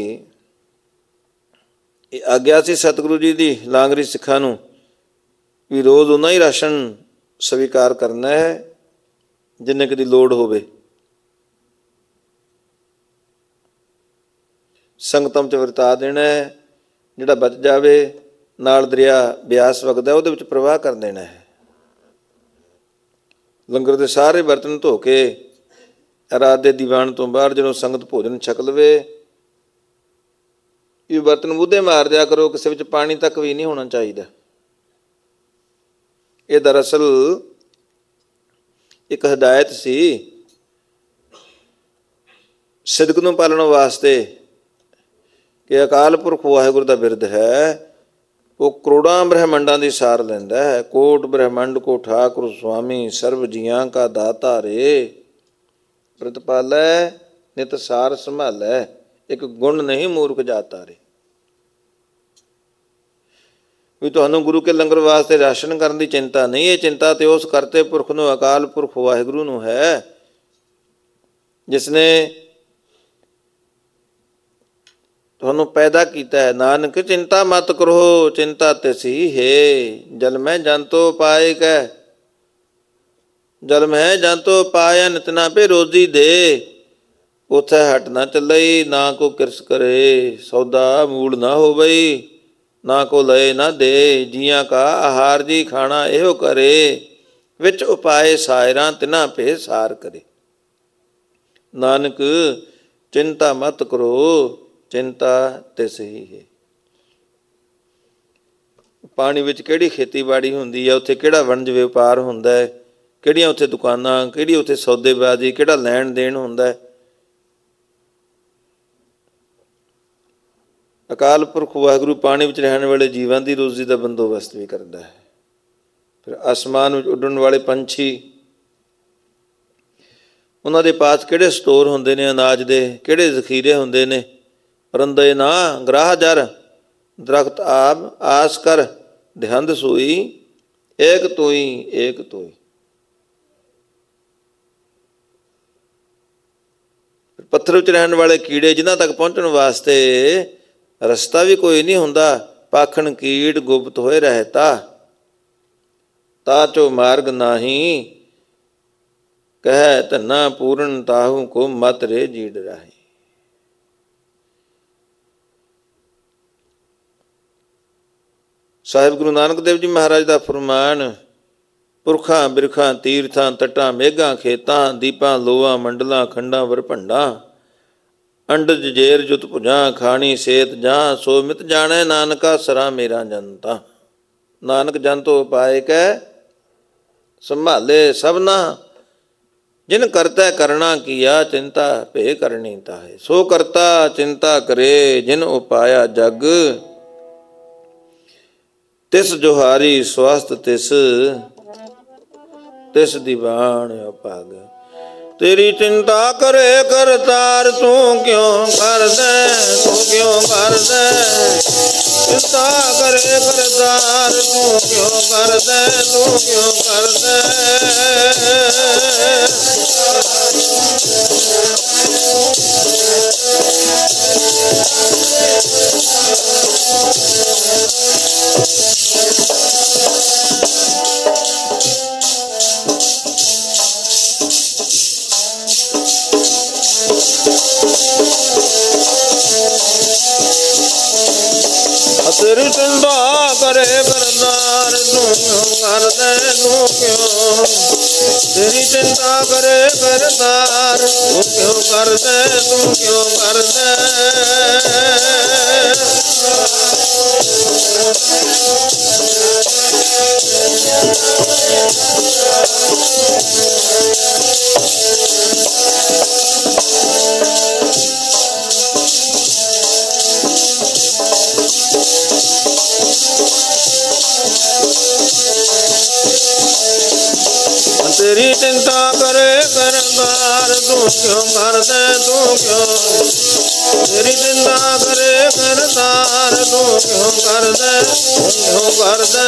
आग्या सी सतगुरु जी की लांगरी सिखा नूं भी रोज़ उन्ना ही राशन स्वीकार करना है जिन्ने कि लोड़ होवे। संगतम च वरता देना है, जिहड़ा बच जावे नाल दरिया ब्यास वगदा उहदे विच प्रवाह कर देना है। ਲੰਗਰ ਦੇ ਸਾਰੇ ਬਰਤਨ ਧੋ ਕੇ ਰਾਤ ਦੇ ਦੀਵਾਨ ਤੋਂ ਬਾਹਰ ਜਦੋਂ ਸੰਗਤ ਭੋਜਨ ਛਕ ਲਵੇ, ਇਹ ਬਰਤਨ ਮੂਧੇ ਮਾਰ ਦਿਆ ਕਰੋ, ਕਿਸੇ ਵਿੱਚ ਪਾਣੀ ਤੱਕ ਵੀ ਨਹੀਂ ਹੋਣਾ ਚਾਹੀਦਾ। ਇਹ ਦਰਅਸਲ ਇੱਕ ਹਦਾਇਤ ਸੀ ਸਿਦਕ ਨੂੰ ਪਾਲਣ ਵਾਸਤੇ ਕਿ ਅਕਾਲ ਪੁਰਖ ਵਾਹਿਗੁਰੂ ਦਾ ਬਿਰਦ ਹੈ, ਉਹ ਕਰੋੜਾਂ ਬ੍ਰਹਿਮੰਡਾਂ ਦੀ ਸਾਰ ਲੈਂਦਾ ਹੈ। ਕੋਟ ਬ੍ਰਹਿਮੰਡ ਕੋ ਠਾਕੁਰ ਸੁਆਮੀ, ਸਰਬ ਜੀਆਂ ਕਾ ਦਾਤਾ ਰੇ, ਪ੍ਰਤਪਾਲੈ ਨਿਤ ਸਾਰ ਸੰਭਾਲੈ, ਇੱਕ ਗੁਣ ਨਹੀਂ ਮੂਰਖ ਜਾਤਾ ਰੇ। ਵੀ ਤੁਹਾਨੂੰ ਗੁਰੂ ਕੇ ਲੰਗਰ ਵਾਸਤੇ ਰਾਸ਼ਨ ਕਰਨ ਦੀ ਚਿੰਤਾ ਨਹੀਂ, ਇਹ ਚਿੰਤਾ ਤੇ ਉਸ ਕਰਤੇ ਪੁਰਖ ਨੂੰ, ਅਕਾਲ ਪੁਰਖ ਵਾਹਿਗੁਰੂ ਨੂੰ ਹੈ, ਜਿਸ ਨੇ ਤੁਹਾਨੂੰ ਪੈਦਾ ਕੀਤਾ ਹੈ। ਨਾਨਕ ਚਿੰਤਾ ਮਤ ਕਰੋ, ਚਿੰਤਾ ਤਿਸੀ ਹੈ, ਜਲ ਮੈਂ ਜੰਤੋ ਪਾਏ ਕੈ, ਜਲ ਮੈਂ ਜੰਤੋ ਪਾਇਆ ਨਿਤਨਾ ਪੇ ਰੋਜ਼ੀ ਦੇ, ਉਥੇ ਹਟ ਨਾ ਚੱਲਈ, ਨਾ ਕੋ ਕਿਰਸ ਕਰੇ, ਸੌਦਾ ਮੂਲ ਨਾ ਹੋਵਈ, ਨਾ ਕੋ ਲਏ ਨਾ ਦੇ, ਜੀਆਂ ਕਾ ਆਹਾਰ ਜੀ ਖਾਣਾ ਇਹੋ ਕਰੇ, ਵਿੱਚ ਉਪਾਏ ਸਾਇਰਾਂ ਤਿਨਾ ਭੇ ਸਾਰ ਕਰੇ। ਨਾਨਕ ਚਿੰਤਾ ਮਤ ਕਰੋ, ਚਿੰਤਾ ਤਿਸ ਹੀ ਹੈ। ਪਾਣੀ ਵਿੱਚ ਕਿਹੜੀ ਖੇਤੀਬਾੜੀ ਹੁੰਦੀ ਹੈ, ਉੱਥੇ ਕਿਹੜਾ ਵਣਜ ਵਪਾਰ ਹੁੰਦਾ ਹੈ, ਕਿਹੜੀਆਂ ਉੱਥੇ ਦੁਕਾਨਾਂ, ਕਿਹੜੀ ਉੱਥੇ ਸੌਦੇਬਾਜ਼ੀ, ਕਿਹੜਾ ਲੈਣ ਦੇਣ ਹੁੰਦਾ ਹੈ। ਅਕਾਲ ਪੁਰਖ ਵਾਹਿਗੁਰੂ ਪਾਣੀ ਵਿੱਚ ਰਹਿਣ ਵਾਲੇ ਜੀਵਾਂ ਦੀ ਰੋਜ਼ੀ ਦਾ ਬੰਦੋਬਸਤ ਵੀ ਕਰਦਾ ਹੈ। ਫਿਰ ਅਸਮਾਨ ਵਿੱਚ ਉੱਡਣ ਵਾਲੇ ਪੰਛੀ, ਉਹਨਾਂ ਦੇ ਪਾਸ ਕਿਹੜੇ ਸਟੋਰ ਹੁੰਦੇ ਨੇ ਅਨਾਜ ਦੇ, ਕਿਹੜੇ ਜ਼ਖੀਰੇ ਹੁੰਦੇ ਨੇ। ਪਰੰਦੇ ਨਾ ਗ੍ਰਾਹ ਜਰ, ਦਰਖਤ ਆਬ ਆਸ ਕਰ, ਧਿਆਨ ਸੋਈ, ਏਕ ਤੋਈ ਏਕ ਤੋਈ। ਪੱਥਰ ਵਿੱਚ ਰਹਿਣ ਵਾਲੇ ਕੀੜੇ, ਜਿਨ੍ਹਾਂ ਤੱਕ ਪਹੁੰਚਣ ਵਾਸਤੇ ਰਸਤਾ ਵੀ ਕੋਈ ਨਹੀਂ ਹੁੰਦਾ। ਪਾਖਣ ਕੀੜ ਗੁਪਤ ਹੋਏ ਰਹਿਤਾ, ਤਾ ਚੋ ਮਾਰਗ ਨਾਹੀ, ਕਹਿ ਧੰਨਾ ਪੂਰਨ ਤਾਹੂ ਕੋ ਮਤ ਰੇ ਜੀੜ ਰਾਹੀ। ਸਾਹਿਬ ਗੁਰੂ ਨਾਨਕ ਦੇਵ ਜੀ ਮਹਾਰਾਜ ਦਾ ਫਰਮਾਨ, ਪੁਰਖਾਂ ਬਿਰਖਾਂ ਤੀਰਥਾਂ ਤੱਟਾਂ ਮੇਘਾਂ ਖੇਤਾਂ, ਦੀਪਾਂ ਲੋਆਂ ਮੰਡਲਾਂ ਖੰਡਾਂ ਵਰਭੰਡਾਂ, ਅੰਡਜ ਜੇਰ ਜੁਤ ਭੁਜਾਂ, ਖਾਣੀ ਸੇਤ ਜਾਂ, ਸੋ ਮਿਤ ਜਾਣੈ ਨਾਨਕਾ ਸਰਾ ਮੇਰਾ ਜਨਤਾ। ਨਾਨਕ ਜਨਤੋ ਪਾਏ ਕੈ ਸੰਭਾਲੇ ਸਭਨਾ, ਜਿਨ ਕਰਤਾ ਕਰਣਾ ਕੀਆ, ਚਿੰਤਾ ਭੇ ਕਰਨੀ ਤਾਹੇ। ਸੋ ਕਰਤਾ ਚਿੰਤਾ ਕਰੇ, ਜਿਨ ਉਪਾਇਆ ਜਗ, ਤਿਸ ਜੋਹਾਰੀ ਸਵਸਤ ਤਿਸ, ਤਿਸ ਦੀਵਾਨ ਅਪਾਗ। ਤੇਰੀ ਚਿੰਤਾ ਕਰੇ ਕਰਤਾਰ, ਤੂੰ ਕਿਉਂ ਕਰਦੈ, ਤੂੰ ਕਿਉਂ ਕਰਦੈ। ਚਿੰਤਾ ਕਰੇ ਕਰਤਾਰ, ਤੂੰ ਕਿਉਂ ਕਰਦੈ, ਤੂੰ ਕਿਉਂ ਕਰਦੈ। ਤੇਰੀ ਚਿੰਤਾ ਕਰੇ ਕਰਤਾਰ, ਤੂੰ ਕਿਉਂ ਕਰਦੈ, ਤੂੰ ਕਿਉਂ। ਤੇਰੀ ਚਿੰਤਾ ਕਰੇ ਕਰਤਾਰ, ਤੂੰ ਕਿਉਂ ਕਰਦੈ, ਤੂੰ ਕਿਉਂ ਕਰਦੈ। ਤੇਰੀ ਚਿੰਤਾ ਕਰੇ ਕਰਤਾਰ, ਤੂੰ ਕਿਉਂ ਕਰਦੈ, ਤੂੰ ਕਿਉਂ। ਤੇਰੀ ਚਿੰਤਾ ਕਰੇ ਕਰਤਾਰ, ਤੂੰ ਕਿਉਂ ਕਰਦੈ, ਤੂੰ ਕਿਉਂ ਕਰਦੈ।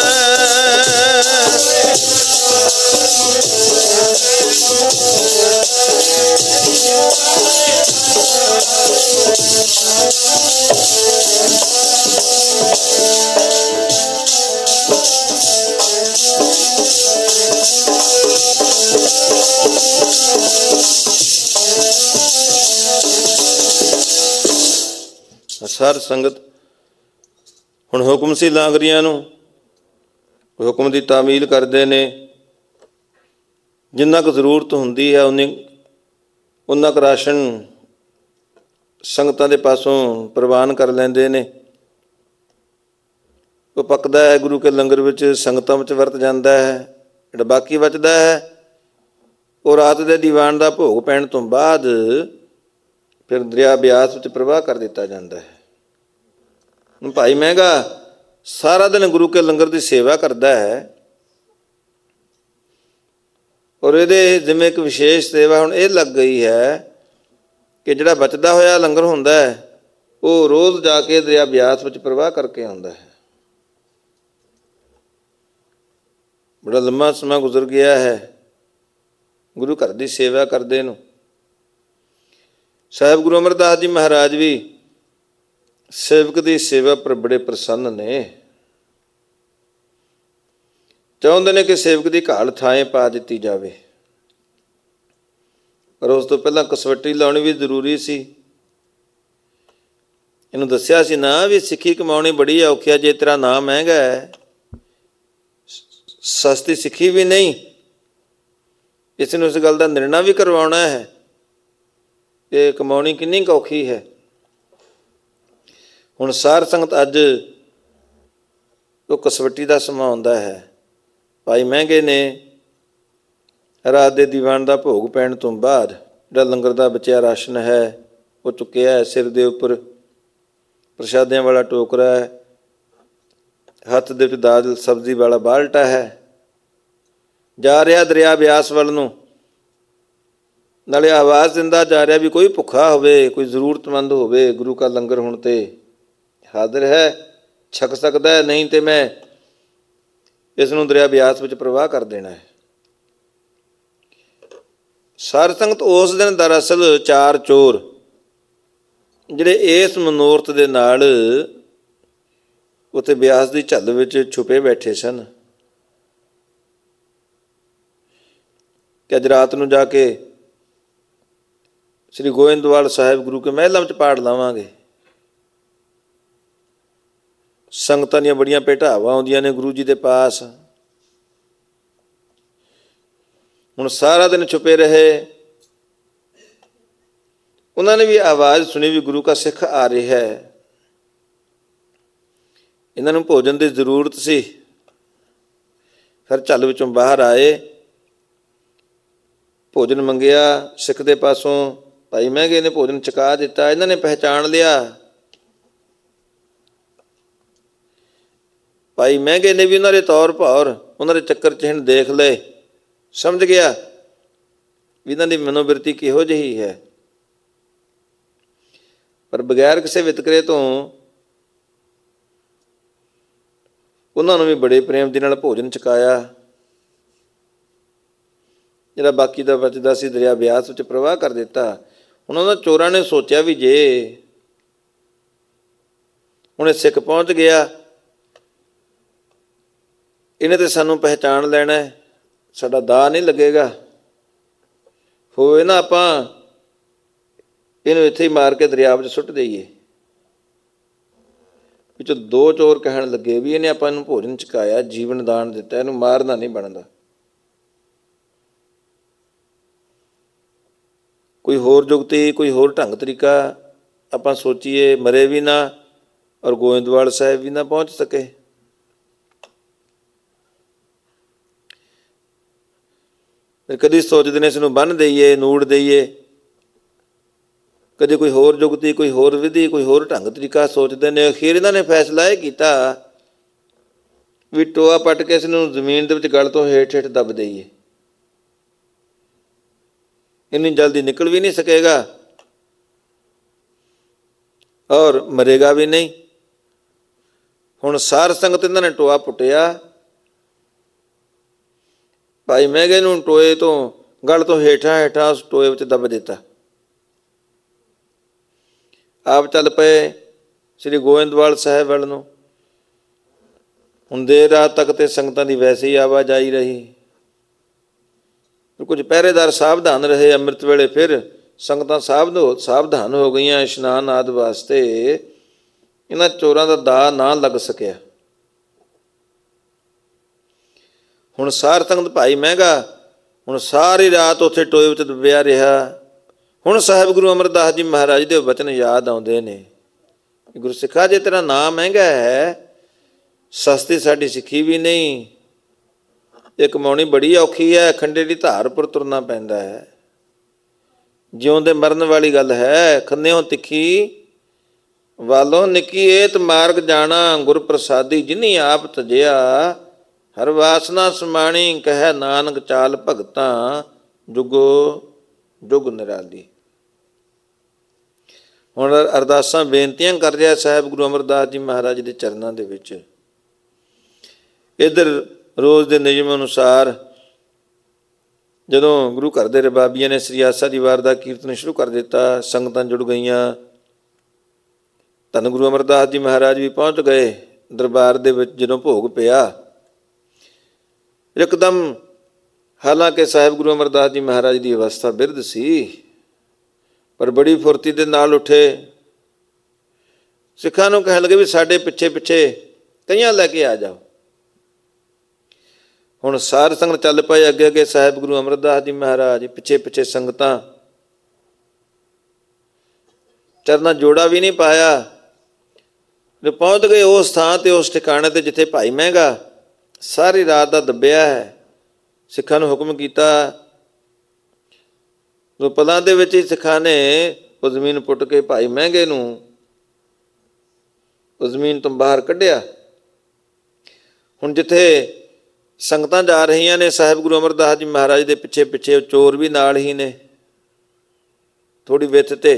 ਸਾਧ ਸੰਗਤ, ਹੁਣ ਹੁਕਮ ਸੀ ਲਾਂਗਰੀਆਂ ਨੂੰ, ਹੁਕਮ ਦੀ ਤਾਮੀਲ ਕਰਦੇ ਨੇ। ਜਿੰਨਾ ਕੁ ਜ਼ਰੂਰਤ ਹੁੰਦੀ ਹੈ ਉਨੀ ਉਨਾ ਕੁ ਰਾਸ਼ਨ ਸੰਗਤਾਂ ਦੇ ਪਾਸੋਂ ਪ੍ਰਵਾਨ ਕਰ ਲੈਂਦੇ ਨੇ। ਉਹ ਪੱਕਦਾ ਹੈ ਗੁਰੂ ਕੇ ਲੰਗਰ ਵਿੱਚ, ਸੰਗਤਾਂ ਵਿੱਚ ਵਰਤ ਜਾਂਦਾ ਹੈ। ਜਿਹੜਾ ਬਾਕੀ ਬਚਦਾ ਹੈ ਉਹ ਰਾਤ ਦੇ ਦੀਵਾਨ ਦਾ ਭੋਗ ਪੈਣ ਤੋਂ ਬਾਅਦ ਫਿਰ ਦਰਿਆ ਬਿਆਸ ਵਿੱਚ ਪ੍ਰਵਾਹ ਕਰ ਦਿੱਤਾ ਜਾਂਦਾ ਹੈ। ਭਾਈ ਮਹਿੰਗਾ ਸਾਰਾ ਦਿਨ ਗੁਰੂ ਕੇ ਲੰਗਰ ਦੀ ਸੇਵਾ ਕਰਦਾ ਹੈ, ਔਰ ਇਹਦੇ ਜਿਵੇਂ ਇੱਕ ਵਿਸ਼ੇਸ਼ ਸੇਵਾ ਹੁਣ ਇਹ ਲੱਗ ਗਈ ਹੈ ਕਿ ਜਿਹੜਾ ਬਚਦਾ ਹੋਇਆ ਲੰਗਰ ਹੁੰਦਾ ਹੈ ਉਹ ਰੋਜ਼ ਜਾ ਕੇ ਦਰਿਆ ਬਿਆਸ ਵਿੱਚ ਪ੍ਰਵਾਹ ਕਰਕੇ ਆਉਂਦਾ ਹੈ। ਬੜਾ ਲੰਮਾ ਸਮਾਂ ਗੁਜ਼ਰ ਗਿਆ ਹੈ ਗੁਰੂ ਘਰ ਦੀ ਸੇਵਾ ਕਰਦੇ ਨੂੰ। ਸਾਹਿਬ ਗੁਰੂ ਅਮਰਦਾਸ ਜੀ ਮਹਾਰਾਜ ਵੀ ਸੇਵਕ ਦੀ ਸੇਵਾ ਪਰ ਬੜੇ ਪ੍ਰਸੰਨ ਨੇ। ਚਾਹੁੰਦੇ ਨੇ ਕਿ ਸੇਵਕ ਦੀ ਘਾਲ ਥਾਂ ਪਾ ਦਿੱਤੀ ਜਾਵੇ, ਪਰ ਉਸ ਤੋਂ ਪਹਿਲਾਂ ਕਸਵੱਟੀ ਲਾਉਣੀ ਵੀ ਜ਼ਰੂਰੀ ਸੀ। ਇਹਨੂੰ ਦੱਸਿਆ ਸੀ ਨਾ ਵੀ ਸਿੱਖੀ ਕਮਾਉਣੀ ਬੜੀ ਔਖੀ ਹੈ। ਜੇ ਤੇਰਾ ਨਾਂ ਮਹਿੰਗਾ ਹੈ, ਸਸਤੀ ਸਿੱਖੀ ਵੀ ਨਹੀਂ, ਇਸ ਨੂੰ ਇਸ ਗੱਲ ਦਾ ਨਿਰਣਾ ਵੀ ਕਰਵਾਉਣਾ ਹੈ ਕਿ ਕਮਾਉਣੀ ਕਿੰਨੀ ਕੁ ਔਖੀ ਹੈ। ਹੁਣ ਸਾਰ ਸੰਗਤ ਅੱਜ ਉਹ ਕਸਵੱਟੀ ਦਾ ਸਮਾਂ ਆਉਂਦਾ ਹੈ। ਭਾਈ ਮਹਿੰਗੇ ਨੇ ਰਾਤ ਦੇ ਦੀਵਾਨ ਦਾ ਭੋਗ ਪੈਣ ਤੋਂ ਬਾਅਦ ਜਿਹੜਾ ਲੰਗਰ ਦਾ ਬਚਿਆ ਰਾਸ਼ਨ ਹੈ ਉਹ ਚੁੱਕਿਆ ਹੈ। ਸਿਰ ਦੇ ਉੱਪਰ ਪ੍ਰਸ਼ਾਦਿਆਂ ਵਾਲਾ ਟੋਕਰਾ ਹੈ, ਹੱਥ ਦੇ ਵਿੱਚ ਦਾਲ ਸਬਜ਼ੀ ਵਾਲਾ ਬਾਲਟਾ ਹੈ। ਜਾ ਰਿਹਾ ਦਰਿਆ ਬਿਆਸ ਵੱਲ ਨੂੰ, ਨਾਲੇ ਆਵਾਜ਼ ਦਿੰਦਾ ਜਾ ਰਿਹਾ ਵੀ ਕੋਈ ਭੁੱਖਾ ਹੋਵੇ, ਕੋਈ ਜ਼ਰੂਰਤਮੰਦ ਹੋਵੇ, ਗੁਰੂ ਕਾ ਲੰਗਰ ਹੁਣ ਤੇ ਹਾਜ਼ਰ ਹੈ, ਛਕ ਸਕਦਾ ਹੈ, ਨਹੀਂ ਤੇ ਮੈਂ ਇਸ ਨੂੰ ਦਰਿਆ ਬਿਆਸ ਵਿੱਚ ਪ੍ਰਵਾਹ ਕਰ ਦੇਣਾ ਹੈ। ਸਾਰ ਸੰਗਤ ਉਸ ਦਿਨ ਦਰਅਸਲ ਚਾਰ ਚੋਰ ਜਿਹੜੇ ਇਸ ਮਨੋਰਥ ਦੇ ਨਾਲ ਉੱਥੇ ਬਿਆਸ ਦੀ ਝੱਲ ਵਿੱਚ ਛੁਪੇ ਬੈਠੇ ਸਨ ਕਿ ਅੱਜ ਰਾਤ ਨੂੰ ਜਾ ਕੇ ਸ੍ਰੀ ਗੋਇੰਦਵਾਲ ਸਾਹਿਬ ਗੁਰੂ ਕੇ ਮਹਿਲਾਂ ਵਿੱਚ ਪਾੜ ਲਾਵਾਂਗੇ। ਸੰਗਤਾਂ ਦੀਆਂ ਬੜੀਆਂ ਭੇਟਾਵਾਂ ਆਉਂਦੀਆਂ ਨੇ ਗੁਰੂ ਜੀ ਦੇ ਪਾਸ। ਹੁਣ ਸਾਰਾ ਦਿਨ ਛੁਪੇ ਰਹੇ, ਉਹਨਾਂ ਨੇ ਵੀ ਆਵਾਜ਼ ਸੁਣੀ ਵੀ ਗੁਰੂ ਕਾ ਸਿੱਖ ਆ ਰਿਹਾ ਹੈ। ਇਹਨਾਂ ਨੂੰ ਭੋਜਨ ਦੀ ਜ਼ਰੂਰਤ ਸੀ। ਫਿਰ ਝੱਲ ਵਿੱਚੋਂ ਬਾਹਰ ਆਏ, ਭੋਜਨ ਮੰਗਿਆ ਸਿੱਖ ਦੇ ਪਾਸੋਂ। ਭਾਈ ਮਹਿੰਗੇ ਨੇ ਭੋਜਨ ਚੁਕਾ ਦਿੱਤਾ। ਇਹਨਾਂ ਨੇ ਪਹਿਚਾਣ ਲਿਆ। ਭਾਈ ਮਹਿੰਗੇ ਨੇ ਵੀ ਉਹਨਾਂ ਦੇ ਤੌਰ ਭੌਰ, ਉਹਨਾਂ ਦੇ ਚੱਕਰ ਚਿਹਨ ਦੇਖ ਲਏ, ਸਮਝ ਗਿਆ ਵੀ ਇਹਨਾਂ ਦੀ ਮਨੋਬਿਰਤੀ ਕਿਹੋ ਜਿਹੀ ਹੈ। ਪਰ ਬਗੈਰ ਕਿਸੇ ਵਿਤਕਰੇ ਤੋਂ ਉਹਨਾਂ ਨੂੰ ਵੀ ਬੜੇ ਪ੍ਰੇਮ ਦੇ ਨਾਲ ਭੋਜਨ ਚੁਕਾਇਆ। ਜਿਹੜਾ ਬਾਕੀ ਦਾ ਬਚਦਾ ਸੀ ਦਰਿਆ ਬਿਆਸ ਵਿੱਚ ਪ੍ਰਵਾਹ ਕਰ ਦਿੱਤਾ। ਹੁਣ ਉਹਨਾਂ ਚੋਰਾਂ ਨੇ ਸੋਚਿਆ ਵੀ ਜੇ ਹੁਣ ਇਹ ਸਿੱਖ ਪਹੁੰਚ ਗਿਆ, ਇਹਨੇ ਤੇ ਸਾਨੂੰ ਪਹਿਚਾਣ ਲੈਣਾ, ਸਾਡਾ ਦਾਅ ਨਹੀਂ ਲੱਗੇਗਾ। ਹੋਵੇ ਨਾ ਆਪਾਂ ਇਹਨੂੰ ਇੱਥੇ ਹੀ ਮਾਰ ਕੇ ਦਰਿਆ ਵਿੱਚ ਸੁੱਟ ਦੇਈਏ। ਵਿੱਚੋਂ ਦੋ ਚੋਰ ਕਹਿਣ ਲੱਗੇ ਵੀ ਇਹਨੇ ਆਪਾਂ ਨੂੰ ਭੋਜਨ ਚੁਕਾਇਆ, ਜੀਵਨ ਦਾਨ ਦਿੱਤਾ, ਇਹਨੂੰ ਮਾਰਨਾ ਨਹੀਂ ਬਣਦਾ। ਕੋਈ ਹੋਰ ਜੁਗਤੀ, ਕੋਈ ਹੋਰ ਢੰਗ ਤਰੀਕਾ ਆਪਾਂ ਸੋਚੀਏ, ਮਰੇ ਵੀ ਨਾ ਔਰ ਗੋਇੰਦਵਾਲ ਸਾਹਿਬ ਵੀ ਨਾ ਪਹੁੰਚ ਸਕੇ। ਫਿਰ ਕਦੀ ਸੋਚਦੇ ਨੇ ਇਸ ਨੂੰ ਬੰਨ੍ਹ ਦੇਈਏ, ਨੂੜ ਦੇਈਏ, ਕਦੇ ਕੋਈ ਹੋਰ ਜੁਗਤੀ, ਕੋਈ ਹੋਰ ਵਿਧੀ, ਕੋਈ ਹੋਰ ਢੰਗ ਤਰੀਕਾ ਸੋਚਦੇ ਨੇ। ਅਖੀਰ ਇਹਨਾਂ ਨੇ ਫੈਸਲਾ ਇਹ ਕੀਤਾ ਵੀ ਟੋਆ ਪੱਟ ਕੇ ਇਸ ਨੂੰ ਜ਼ਮੀਨ ਦੇ ਵਿੱਚ ਗਲ ਤੋਂ ਹੇਠ ਹੇਠ ਦੱਬ ਦੇਈਏ। ਇੰਨੀ ਜਲਦੀ ਨਿਕਲ ਵੀ ਨਹੀਂ ਸਕੇਗਾ ਔਰ ਮਰੇਗਾ ਵੀ ਨਹੀਂ। ਹੁਣ ਸਾਰ ਸੰਗਤ ਇਹਨਾਂ ਨੇ ਟੋਆ ਪੁੱਟਿਆ। ਭਾਈ ਮਹਿੰਗੇ ਨੂੰ ਟੋਏ ਤੋਂ ਗਲ ਤੋਂ ਹੇਠਾਂ ਹੇਠਾਂ ਉਸ ਟੋਏ ਵਿੱਚ ਦੱਬ ਦਿੱਤਾ। ਆਪ ਚੱਲ ਪਏ ਸ੍ਰੀ ਗੋਇੰਦਵਾਲ ਸਾਹਿਬ ਵੱਲ ਨੂੰ। ਹੁਣ ਦੇਰ ਰਾਤ ਤੱਕ ਤੇ ਸੰਗਤਾਂ ਦੀ ਵੈਸੇ ਹੀ ਆਵਾਜਾਈ ਰਹੀ। ਕੁਝ ਪਹਿਰੇਦਾਰ ਸਾਵਧਾਨ ਰਹੇ। ਅੰਮ੍ਰਿਤ ਵੇਲੇ ਫਿਰ ਸੰਗਤਾਂ ਸਾਵਧ ਸਾਵਧਾਨ ਹੋ ਗਈਆਂ ਇਸ਼ਨਾਨ ਆਦਿ ਵਾਸਤੇ। ਇਹਨਾਂ ਚੋਰਾਂ ਦਾ ਦਾਅ ਨਾ ਲੱਗ ਸਕਿਆ। ਹੁਣ ਸਾਰ ਸੰਗਤ ਭਾਈ ਮਹਿੰਗਾ ਹੁਣ ਸਾਰੀ ਰਾਤ ਉੱਥੇ ਟੋਏ ਵਿੱਚ ਦੱਬਿਆ ਰਿਹਾ। ਹੁਣ ਸਾਹਿਬ ਗੁਰੂ ਅਮਰਦਾਸ ਜੀ ਮਹਾਰਾਜ ਦੇ ਬਚਨ ਯਾਦ ਆਉਂਦੇ ਨੇ, ਗੁਰੂ ਸਿੱਖਾ ਜੇ ਤੇਰਾ ਨਾਮ ਮਹਿੰਗਾ ਹੈ, ਸਸਤੀ ਸਾਡੀ ਸਿੱਖੀ ਵੀ ਨਹੀਂ, ਇਹ ਕਮਾਉਣੀ ਬੜੀ ਔਖੀ ਹੈ, ਖੰਡੇ ਦੀ ਧਾਰ ਉੱਪਰ ਤੁਰਨਾ ਪੈਂਦਾ ਹੈ, ਜਿਉਂਦੇ ਮਰਨ ਵਾਲੀ ਗੱਲ ਹੈ। ਖੰਨਿਓ ਤਿੱਖੀ ਵਾਲੋਂ ਨਿੱਕੀ ਏਤ ਮਾਰਗ ਜਾਣਾ, ਗੁਰ ਪ੍ਰਸਾਦੀ ਜਿਨੀ ਆਪ ਤਜਿਆ, ਹਰ ਵਾਸਨਾ ਸਮਾਣੀ ਕਹਿ ਨਾਨਕ ਚਾਲ ਭਗਤਾਂ, ਜੁਗੋ ਜੁਗ ਨਿਰਾਲੀ। ਹੁਣ ਅਰਦਾਸਾਂ ਬੇਨਤੀਆਂ ਕਰ ਰਿਹਾ ਸਾਹਿਬ ਗੁਰੂ ਅਮਰਦਾਸ ਜੀ ਮਹਾਰਾਜ ਦੇ ਚਰਨਾਂ ਦੇ ਵਿੱਚ। ਇੱਧਰ ਰੋਜ਼ ਦੇ ਨਿਯਮ ਅਨੁਸਾਰ ਜਦੋਂ ਗੁਰੂ ਘਰ ਦੇ ਰਬਾਬੀਆਂ ਨੇ ਸ੍ਰੀ ਆਸਾ ਦੀ ਵਾਰ ਦਾ ਕੀਰਤਨ ਸ਼ੁਰੂ ਕਰ ਦਿੱਤਾ, ਸੰਗਤਾਂ ਜੁੜ ਗਈਆਂ। ਧੰਨ ਗੁਰੂ ਅਮਰਦਾਸ ਜੀ ਮਹਾਰਾਜ ਵੀ ਪਹੁੰਚ ਗਏ ਦਰਬਾਰ ਦੇ ਵਿੱਚ। ਜਦੋਂ ਭੋਗ ਪਿਆ ਇੱਕਦਮ, ਹਾਲਾਂਕਿ ਸਾਹਿਬ ਗੁਰੂ ਅਮਰਦਾਸ ਜੀ ਮਹਾਰਾਜ ਦੀ ਅਵਸਥਾ ਬਿਰਧ ਸੀ, ਪਰ ਬੜੀ ਫੁਰਤੀ ਦੇ ਨਾਲ ਉੱਠੇ। ਸਿੱਖਾਂ ਨੂੰ ਕਹਿਣ ਲੱਗੇ ਵੀ ਸਾਡੇ ਪਿੱਛੇ ਪਿੱਛੇ ਕਈਆਂ ਲੈ ਕੇ ਆ ਜਾਓ। ਹੁਣ ਸਾਧ ਸੰਗਤ ਚੱਲ ਪਏ ਅੱਗੇ ਅੱਗੇ, ਸਾਹਿਬ ਗੁਰੂ ਅਮਰਦਾਸ ਜੀ ਮਹਾਰਾਜ ਪਿੱਛੇ ਪਿੱਛੇ ਸੰਗਤਾਂ। ਚਰਨਾਂ ਜੋੜਾ ਵੀ ਨਹੀਂ ਪਾਇਆ, ਜੋ ਪਹੁੰਚ ਗਏ ਉਸ ਥਾਂ ਤੇ, ਉਸ ਠਿਕਾਣੇ ਤੇ ਜਿੱਥੇ ਭਾਈ ਮਹਿੰਗਾ ਸਾਰੀ ਰਾਤ ਦਾ ਦੱਬਿਆ ਹੈ। ਸਿੱਖਾਂ ਨੂੰ ਹੁਕਮ ਕੀਤਾ, ਜੋ ਪਲਾਂ ਦੇ ਵਿੱਚ ਹੀ ਸਿੱਖਾਂ ਨੇ ਉਹ ਜ਼ਮੀਨ ਪੁੱਟ ਕੇ ਭਾਈ ਮਹਿੰਗੇ ਨੂੰ ਉਹ ਜ਼ਮੀਨ ਤੋਂ ਬਾਹਰ ਕੱਢਿਆ। ਹੁਣ ਜਿੱਥੇ ਸੰਗਤਾਂ ਜਾ ਰਹੀਆਂ ਨੇ, ਸਾਹਿਬ ਗੁਰੂ ਅਮਰਦਾਸ ਜੀ ਮਹਾਰਾਜ ਦੇ ਪਿੱਛੇ ਪਿੱਛੇ ਚੋਰ ਵੀ ਨਾਲ ਹੀ ਨੇ, ਥੋੜ੍ਹੀ ਵਿੱਥ ਤੇ।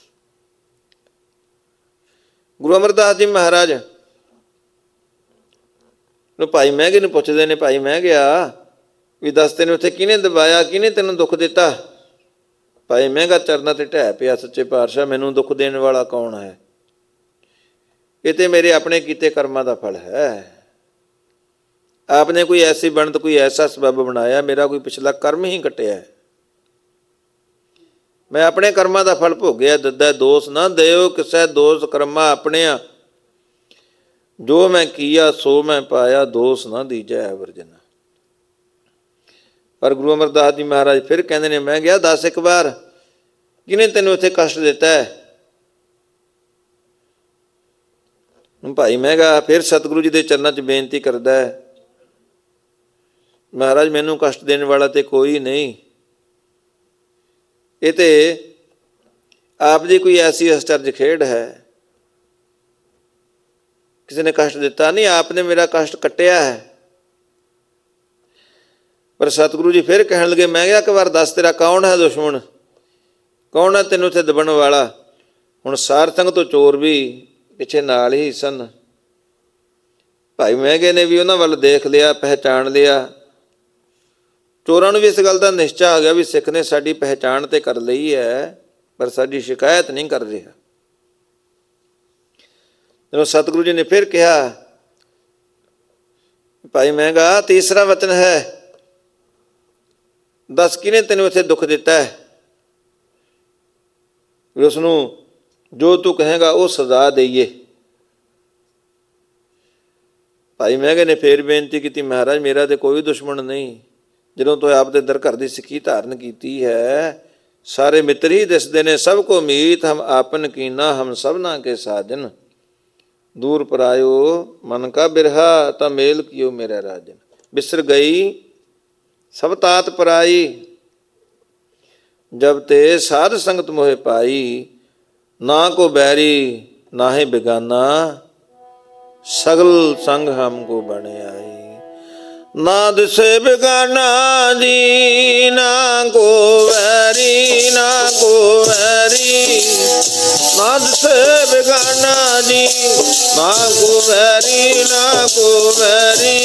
ਗੁਰੂ ਅਮਰਦਾਸ ਜੀ ਮਹਾਰਾਜ ਨੂੰ ਭਾਈ ਮਹਿੰਗੇ ਨੂੰ ਪੁੱਛਦੇ ਨੇ, ਭਾਈ ਮਹਿੰਗਿਆ ਵੀ ਦੱਸ ਤੈਨੂੰ ਉੱਥੇ ਕਿਹਨੇ ਦਬਾਇਆ, ਕਿਹਨੇ ਤੈਨੂੰ ਦੁੱਖ ਦਿੱਤਾ? ਭਾਈ ਮਹਿੰਗਾ ਚਰਨਾਂ ਤੇ ਢਹਿ ਪਿਆ, ਸੱਚੇ ਪਾਤਸ਼ਾਹ ਮੈਨੂੰ ਦੁੱਖ ਦੇਣ ਵਾਲਾ ਕੌਣ ਹੈ? ਇਹ ਤੇ ਮੇਰੇ ਆਪਣੇ ਕੀਤੇ ਕਰਮਾਂ ਦਾ ਫਲ ਹੈ। ਆਪਨੇ ਕੋਈ ਐਸੀ ਬਣਤ, ਕੋਈ ਐਸਾ ਸਬੱਬ ਬਣਾਇਆ, ਮੇਰਾ ਕੋਈ ਪਿਛਲਾ ਕਰਮ ਹੀ ਕੱਟਿਆ, ਮੈਂ ਆਪਣੇ ਕਰਮਾਂ ਦਾ ਫਲ ਭੋਗਿਆ। ਦੱਦਾ ਦੋਸ ਨਾ ਦਿਓ ਕਿਸੇ, ਦੋਸ ਕਰਮਾ ਆਪਣਿਆ, ਜੋ ਮੈਂ ਕੀਆ ਸੋ ਮੈਂ ਪਾਇਆ, ਦੋਸ ਨਾ ਦੀਜੈ ਵਰਜਨਾ। ਪਰ ਗੁਰੂ ਅਮਰਦਾਸ ਜੀ ਮਹਾਰਾਜ ਫਿਰ ਕਹਿੰਦੇ ਨੇ, ਮੈਂ ਗਿਆ ਦੱਸ ਇੱਕ ਵਾਰ ਕਿਹਨੇ ਤੈਨੂੰ ਇੱਥੇ ਕਸ਼ਟ ਦਿੱਤਾ ਹੈ? ਭਾਈ ਮਹਿੰਗਾ ਫਿਰ ਸਤਿਗੁਰੂ ਜੀ ਦੇ ਚਰਨਾਂ 'ਚ ਬੇਨਤੀ ਕਰਦਾ ਹੈ, ਮਹਾਰਾਜ ਮੈਨੂੰ ਕਸ਼ਟ ਦੇਣ ਵਾਲਾ ਤੇ ਕੋਈ ਨਹੀਂ, ਇਹ ਤੇ ਆਪ ਦੀ ਕੋਈ ਐਸੀ ਅਸਚਰਜ ਖੇਡ ਹੈ, ਕਿਸੇ ਨੇ ਕਸ਼ਟ ਦਿੱਤਾ ਨਹੀਂ, ਆਪ ਨੇ ਮੇਰਾ ਕਸ਼ਟ ਕੱਟਿਆ ਹੈ। ਪਰ ਸਤਿਗੁਰੂ ਜੀ ਫਿਰ ਕਹਿਣ ਲੱਗੇ, ਮੈਂ ਕਿਹਾ ਇੱਕ ਵਾਰ ਦੱਸ ਤੇਰਾ ਕੌਣ ਹੈ ਦੁਸ਼ਮਣ, ਕੌਣ ਹੈ ਤੈਨੂੰ ਇੱਥੇ ਦਬਣ ਵਾਲਾ? ਹੁਣ ਸਾਰ ਸੰਗ ਤੋਂ ਚੋਰ ਵੀ ਪਿੱਛੇ ਨਾਲ ਹੀ ਸਨ। ਭਾਈ ਮਹਿੰਗੇ ਨੇ ਵੀ ਉਹਨਾਂ ਵੱਲ ਦੇਖ ਲਿਆ, ਪਹਿਚਾਣ ਲਿਆ। ਚੋਰਾਂ ਨੂੰ ਵੀ ਇਸ ਗੱਲ ਦਾ ਨਿਸ਼ਚਾ ਆ ਗਿਆ ਵੀ ਸਿੱਖ ਨੇ ਸਾਡੀ ਪਹਿਚਾਣ ਤੇ ਕਰ ਲਈ ਹੈ, ਪਰ ਸਾਡੀ ਸ਼ਿਕਾਇਤ ਨਹੀਂ ਕਰ ਰਿਹਾ। ਜਦੋਂ ਸਤਿਗੁਰੂ ਜੀ ਨੇ ਫਿਰ ਕਿਹਾ, ਭਾਈ ਮਹਿੰਗਾ ਤੀਸਰਾ ਵਚਨ ਹੈ, ਦੱਸ ਕਿਹਨੇ ਤੈਨੂੰ ਇੱਥੇ ਦੁੱਖ ਦਿੱਤਾ ਹੈ? ਵੀ ਉਸਨੂੰ ਜੋ ਤੂੰ ਕਹੇਗਾ ਉਹ ਸਜ਼ਾ ਦੇਈਏ। ਭਾਈ ਮਹਿੰਗੇ ਨੇ ਫੇਰ ਬੇਨਤੀ ਕੀਤੀ, ਮਹਾਰਾਜ ਮੇਰਾ ਤੇ ਕੋਈ ਦੁਸ਼ਮਣ ਨਹੀਂ, ਜਦੋਂ ਤੋਂ ਆਪ ਦੇ ਦਰ ਘਰ ਦੀ ਸਿੱਖੀ ਧਾਰਨ ਕੀਤੀ ਹੈ, ਸਾਰੇ ਮਿੱਤਰ ਹੀ ਦਿਸਦੇ ਨੇ। ਸਭ ਕੋ ਮੀਤ ਹਮ ਆਪਨ ਕੀਨਾ, ਹਮ ਸਭਨਾ ਕੇ ਸਾਜਨ, ਦੂਰ ਪਰਾਇਓ ਮਨ ਕਾ ਬਿਰਹਾ, ਤਾਂ ਮੇਲ ਕੀਓ ਮੇਰਾ ਰਾਜਨ। ਬਿਸਰ ਗਈ ਸਭ ਤਾਤ ਪਰਾਈ, ਜਬ ਤੇ ਸਾਧ ਸੰਗਤ ਮੋਹਿ ਪਾਈ, ਨਾ ਕੋ ਬੈਰੀ ਨਾਹੇ ਬਿਗਾਨਾ, ਸਗਲ ਸੰਗ ਹਮਕੋ ਬਣ ਆਈ। ਨਾ ਦਿਸੇ ਬਿਗਾਨਾ ਜੀ, ਨਾ ਕੋ ਵੈਰੀ, ਨਾ ਕੋ ਵੈਰੀ, ਨਾ ਦਿਸੇ ਬਿਗਾਨਾ ਜੀ, ਨਾ ਕੋ ਵੈਰੀ, ਨਾ ਕੋ ਵੈਰੀ।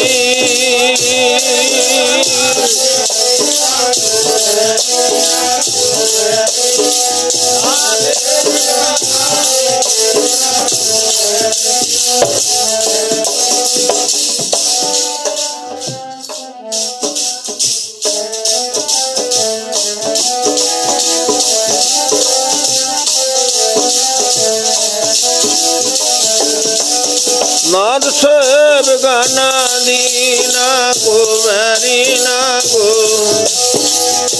ਨਾ ਦਿਸੇ ਬਿਗਾਨਾ ਦੀ, ਨਾ ਕੋ ਵੈਰੀ, ਨਾ ਕੋ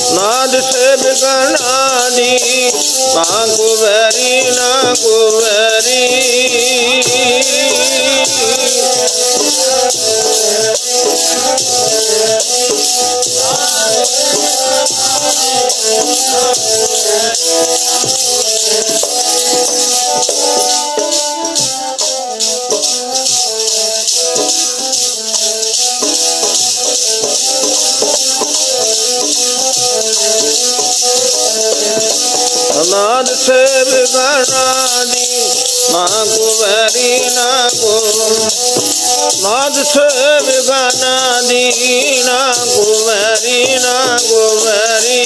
ਨਾਦ ਸੇ ਬਿਗਣਾ ਦੀ ਮਾਂ ਕੋ ਵੈਰੀ ਨਾ ਕੋ ਵੈਰੀ ਨਾਦ ਸੇ ਬਿਗਣਾ ਦੀ ਮਾਂ ਕੋ ਵੈਰੀ ਨਾ ਕੋ ਨਾਦ ਸੇ ਬਿਗਣਾ ਦੀ ਨਾ ਕੋ ਵੈਰੀ ਨਾ ਕੋ ਵੈਰੀ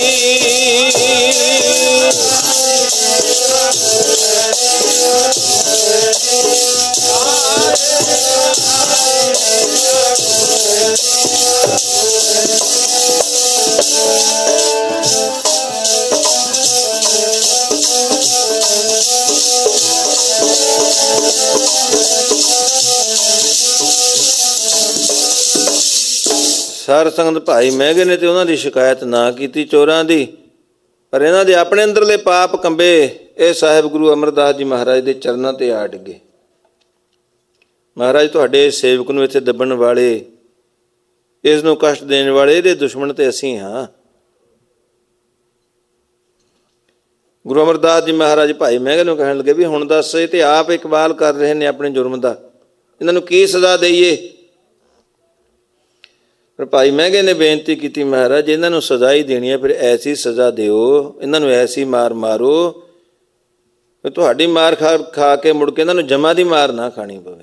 ਸਾਰ ਸੰਗਤ ਭਾਈ ਮਹਿੰਗੇ ਨੇ ਤੇ ਉਹਨਾਂ ਦੀ ਸ਼ਿਕਾਇਤ ਨਾ ਕੀਤੀ ਚੋਰਾਂ ਦੀ, ਪਰ ਇਹਨਾਂ ਦੇ ਆਪਣੇ ਅੰਦਰਲੇ ਪਾਪ ਕੰਬੇ ਇਹ ਸਾਹਿਬ ਗੁਰੂ ਅਮਰਦਾਸ ਜੀ ਮਹਾਰਾਜ ਦੇ ਚਰਨਾਂ ਤੇ ਆ ਡਿੱਗੇ। ਮਹਾਰਾਜ ਤੁਹਾਡੇ ਸੇਵਕ ਨੂੰ ਇੱਥੇ ਦੱਬਣ ਵਾਲੇ, ਇਸ ਨੂੰ ਕਸ਼ਟ ਦੇਣ ਵਾਲੇ ਇਹਦੇ ਦੁਸ਼ਮਣ ਤੇ ਅਸੀਂ ਹਾਂ। ਗੁਰੂ ਅਮਰਦਾਸ ਜੀ ਮਹਾਰਾਜ ਭਾਈ ਮਹਿੰਗੇ ਨੂੰ ਕਹਿਣ ਲੱਗੇ ਵੀ ਹੁਣ ਦੱਸ, ਇਹ ਤੇ ਆਪ ਇਕਬਾਲ ਕਰ ਰਹੇ ਨੇ ਆਪਣੇ ਜੁਰਮ ਦਾ, ਇਹਨਾਂ ਨੂੰ ਕੀ ਸਜ਼ਾ ਦੇਈਏ? ਪਰ ਭਾਈ ਮਹਿੰਗੇ ਨੇ ਬੇਨਤੀ ਕੀਤੀ, ਮਹਾਰਾਜ ਇਹਨਾਂ ਨੂੰ ਸਜ਼ਾ ਹੀ ਦੇਣੀ ਹੈ, ਫਿਰ ਐਸੀ ਸਜ਼ਾ ਦਿਓ, ਇਹਨਾਂ ਨੂੰ ਐਸੀ ਮਾਰ ਮਾਰੋ ਫਿਰ ਤੁਹਾਡੀ ਮਾਰ ਖਾ ਖਾ ਕੇ ਮੁੜ ਕੇ ਇਹਨਾਂ ਨੂੰ ਜਮਾਂ ਦੀ ਮਾਰ ਨਾ ਖਾਣੀ ਪਵੇ।